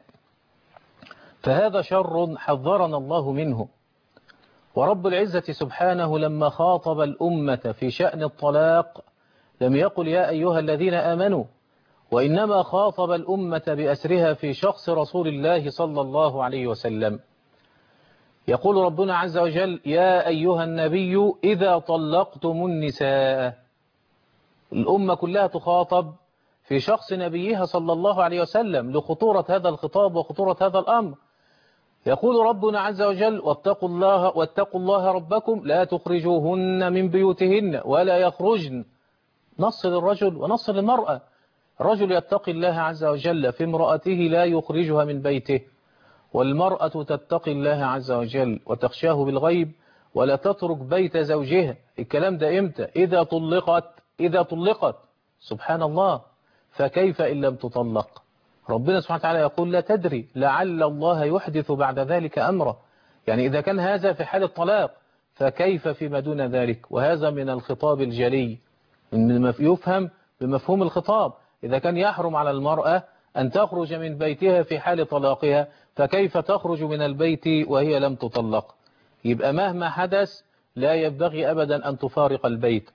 فهذا شر حذرنا الله منه. ورب العزة سبحانه لما خاطب الأمة في شأن الطلاق لم يقل يا أيها الذين آمنوا، وإنما خاطب الأمة بأسرها في شخص رسول الله صلى الله عليه وسلم. يقول ربنا عز وجل يا أيها النبي إذا طلقتم النساء. الأمة كلها تخاطب في شخص نبيها صلى الله عليه وسلم لخطورة هذا الخطاب وخطورة هذا الأمر. يقول ربنا عز وجل واتقوا الله ربكم لا تخرجوهن من بيوتهن ولا يخرجن. نص للرجل ونص للمرأة. الرجل يتقي الله عز وجل في امرأته لا يخرجها من بيته، والمرأة تتقي الله عز وجل وتخشاه بالغيب ولا تترك بيت زوجها. الكلام ده إمتى؟ إذا طلقت سبحان الله، فكيف إن لم تطلق؟ ربنا سبحانه وتعالى يقول لا تدري لعل الله يحدث بعد ذلك أمره. يعني إذا كان هذا في حال الطلاق فكيف فيما دون ذلك؟ وهذا من الخطاب الجلي يفهم بمفهوم الخطاب. إذا كان يحرم على المرأة أن تخرج من بيتها في حال طلاقها فكيف تخرج من البيت وهي لم تطلق؟ يبقى مهما حدث لا ينبغي أبدا أن تفارق البيت.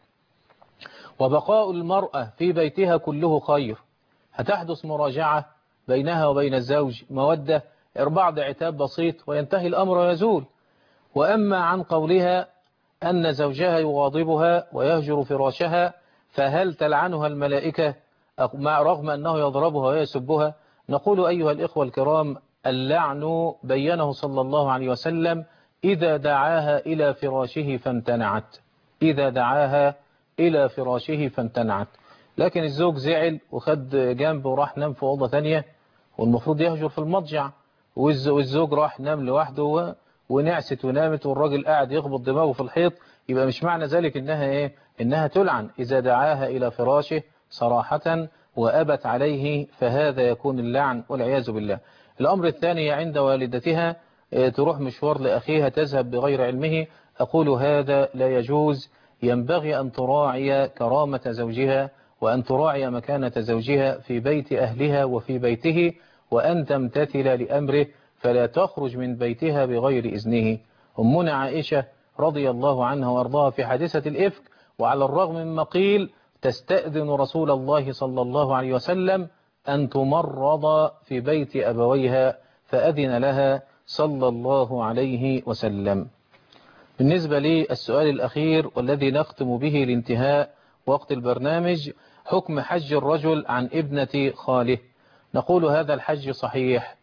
وبقاء المرأة في بيتها كله خير. هتحدث مراجعة بينها وبين الزوج، مودة، بعض عتاب بسيط وينتهي الأمر ويزول. وأما عن قولها أن زوجها يغاضبها ويهجر فراشها فهل تلعنها الملائكة رغم أنه يضربها ويسبها؟ نقول أيها الإخوة الكرام اللعن بينه صلى الله عليه وسلم إذا دعاها إلى فراشه فامتنعت. إذا دعاها إلى فراشه فامتنعت. لكن الزوج زعل وخد جنب وراح نام في أوضة ثانية والمفروض يهجر في المضجع، والزوج راح نام لوحده ونعست ونامت والراجل قاعد يخبط دماغه في الحيط، يبقى مش معنى ذلك إنها إيه؟ إنها تلعن. إذا دعاها إلى فراشه صراحة وأبت عليه فهذا يكون اللعن والعياذ بالله. الأمر الثاني عند والدتها تروح مشوار لأخيها تذهب بغير علمه، أقول هذا لا يجوز. ينبغي أن تراعي كرامة زوجها وأن تراعي مكانة زوجها في بيت أهلها وفي بيته، وأن تمتثل لأمره فلا تخرج من بيتها بغير إذنه. أمنا عائشة رضي الله عنها وارضاها في حادثة الإفك وعلى الرغم مما قيل تستأذن رسول الله صلى الله عليه وسلم أن تمرض في بيت أبويها فأذن لها صلى الله عليه وسلم. بالنسبة للسؤال الأخير والذي نختم به لانتهاء وقت البرنامج، حكم حج الرجل عن ابنة خاله. نقول هذا الحج صحيح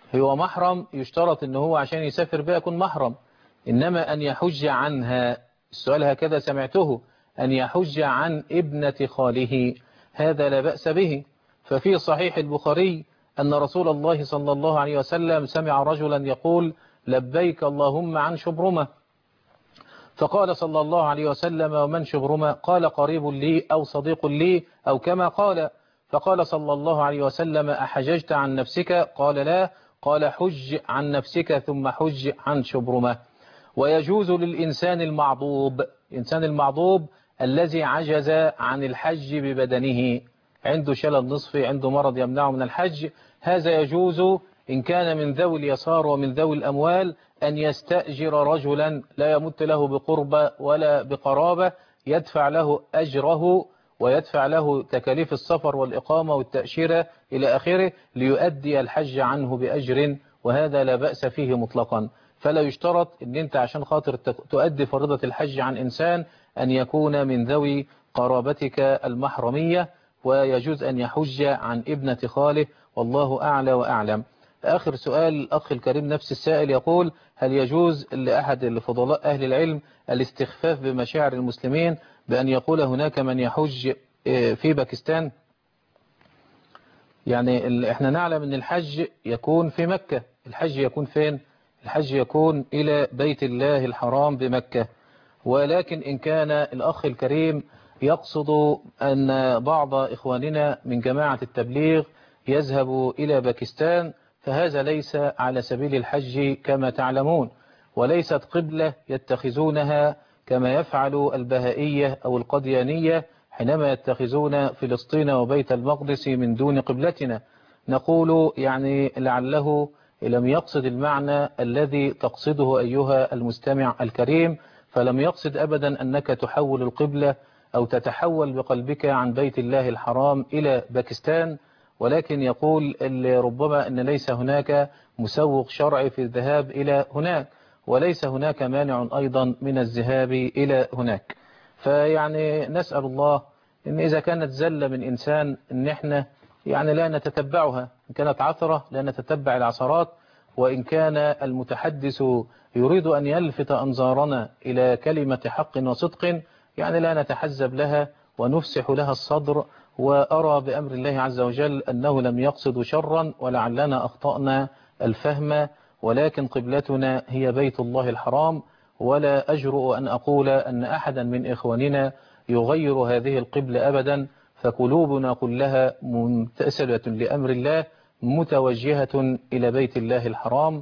هو محرم يشترط ان هو عشان يسافر بها يكون محرم، إنما أن يحج عنها، السؤال هكذا سمعته، أن يحج عن ابنة خاله هذا لا بأس به. ففي صحيح البخاري أن رسول الله صلى الله عليه وسلم سمع رجلا يقول لبيك اللهم عن شبرمة، فقال صلى الله عليه وسلم ومن شبرمة؟ قال قريب لي أو صديق لي أو كما قال. فقال صلى الله عليه وسلم أحججت عن نفسك؟ قال لا. قال حج عن نفسك ثم حج عن شبرمة. ويجوز للإنسان المعضوب، الإنسان المعضوب الذي عجز عن الحج ببدنه، عنده شلل نصفي، عنده مرض يمنعه من الحج، هذا يجوز إن كان من ذوي اليسار ومن ذوي الأموال أن يستأجر رجلا لا يمت له بقربة ولا بقرابة، يدفع له أجره ويدفع له تكاليف السفر والإقامة والتأشيرة إلى آخره ليؤدي الحج عنه بأجر، وهذا لا بأس فيه مطلقا. فلا يشترط أن أنت عشان خاطر تؤدي فريضة الحج عن إنسان أن يكون من ذوي قرابتك المحرمية، ويجوز أن يحج عن ابنة خاله، والله أعلى وأعلم. آخر سؤال الأخ الكريم نفس السائل يقول هل يجوز لأحد الفضلاء أهل العلم الاستخفاف بمشاعر المسلمين بأن يقول هناك من يحج في باكستان؟ يعني احنا نعلم أن الحج يكون في مكة، الحج يكون فين؟ الحج يكون إلى بيت الله الحرام بمكة، ولكن إن كان الأخ الكريم يقصد أن بعض إخواننا من جماعة التبليغ يذهب إلى باكستان، فهذا ليس على سبيل الحج كما تعلمون، وليست قبلة يتخذونها كما يفعل البهائية أو القديانية حينما يتخذون فلسطين وبيت المقدس من دون قبلتنا. نقول يعني لعله لم يقصد المعنى الذي تقصده أيها المستمع الكريم، فلم يقصد أبدا أنك تحول القبلة أو تتحول بقلبك عن بيت الله الحرام إلى باكستان، ولكن يقول ربما أن ليس هناك مسوق شرعي في الذهاب إلى هناك، وليس هناك مانع أيضا من الذهاب إلى هناك. فيعني نسأل الله إن إذا كانت زلة من إنسان إن إحنا يعني لا نتتبعها، إن كانت عثرة لا نتتبع العثرات، وإن كان المتحدث يريد أن يلفت أنظارنا إلى كلمة حق وصدق يعني لا نتحزب لها ونفسح لها الصدر، وأرى بأمر الله عز وجل أنه لم يقصد شرا ولعلنا أخطأنا الفهم، ولكن قبلتنا هي بيت الله الحرام، ولا أجرؤ أن أقول أن أحدا من إخواننا يغير هذه القبلة أبدا، فقلوبنا كلها ممتثلة لأمر الله متوجهة إلى بيت الله الحرام.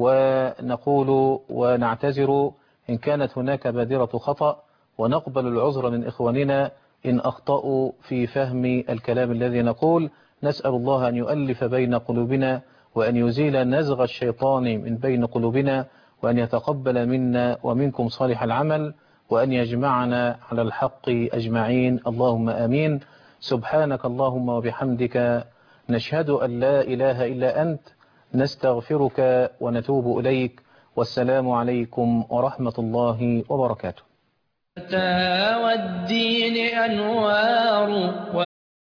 ونقول ونعتذر إن كانت هناك بادرة خطأ، ونقبل العذر من إخواننا إن أخطأوا في فهم الكلام الذي نقول. نسأل الله أن يؤلف بين قلوبنا وأن يزيل نزغ الشيطان من بين قلوبنا، وأن يتقبل منا ومنكم صالح العمل، وأن يجمعنا على الحق أجمعين، اللهم آمين. سبحانك اللهم وبحمدك نشهد أن لا إله إلا أنت، نستغفرك ونتوب إليك، والسلام عليكم ورحمة الله وبركاته. والدين أنوار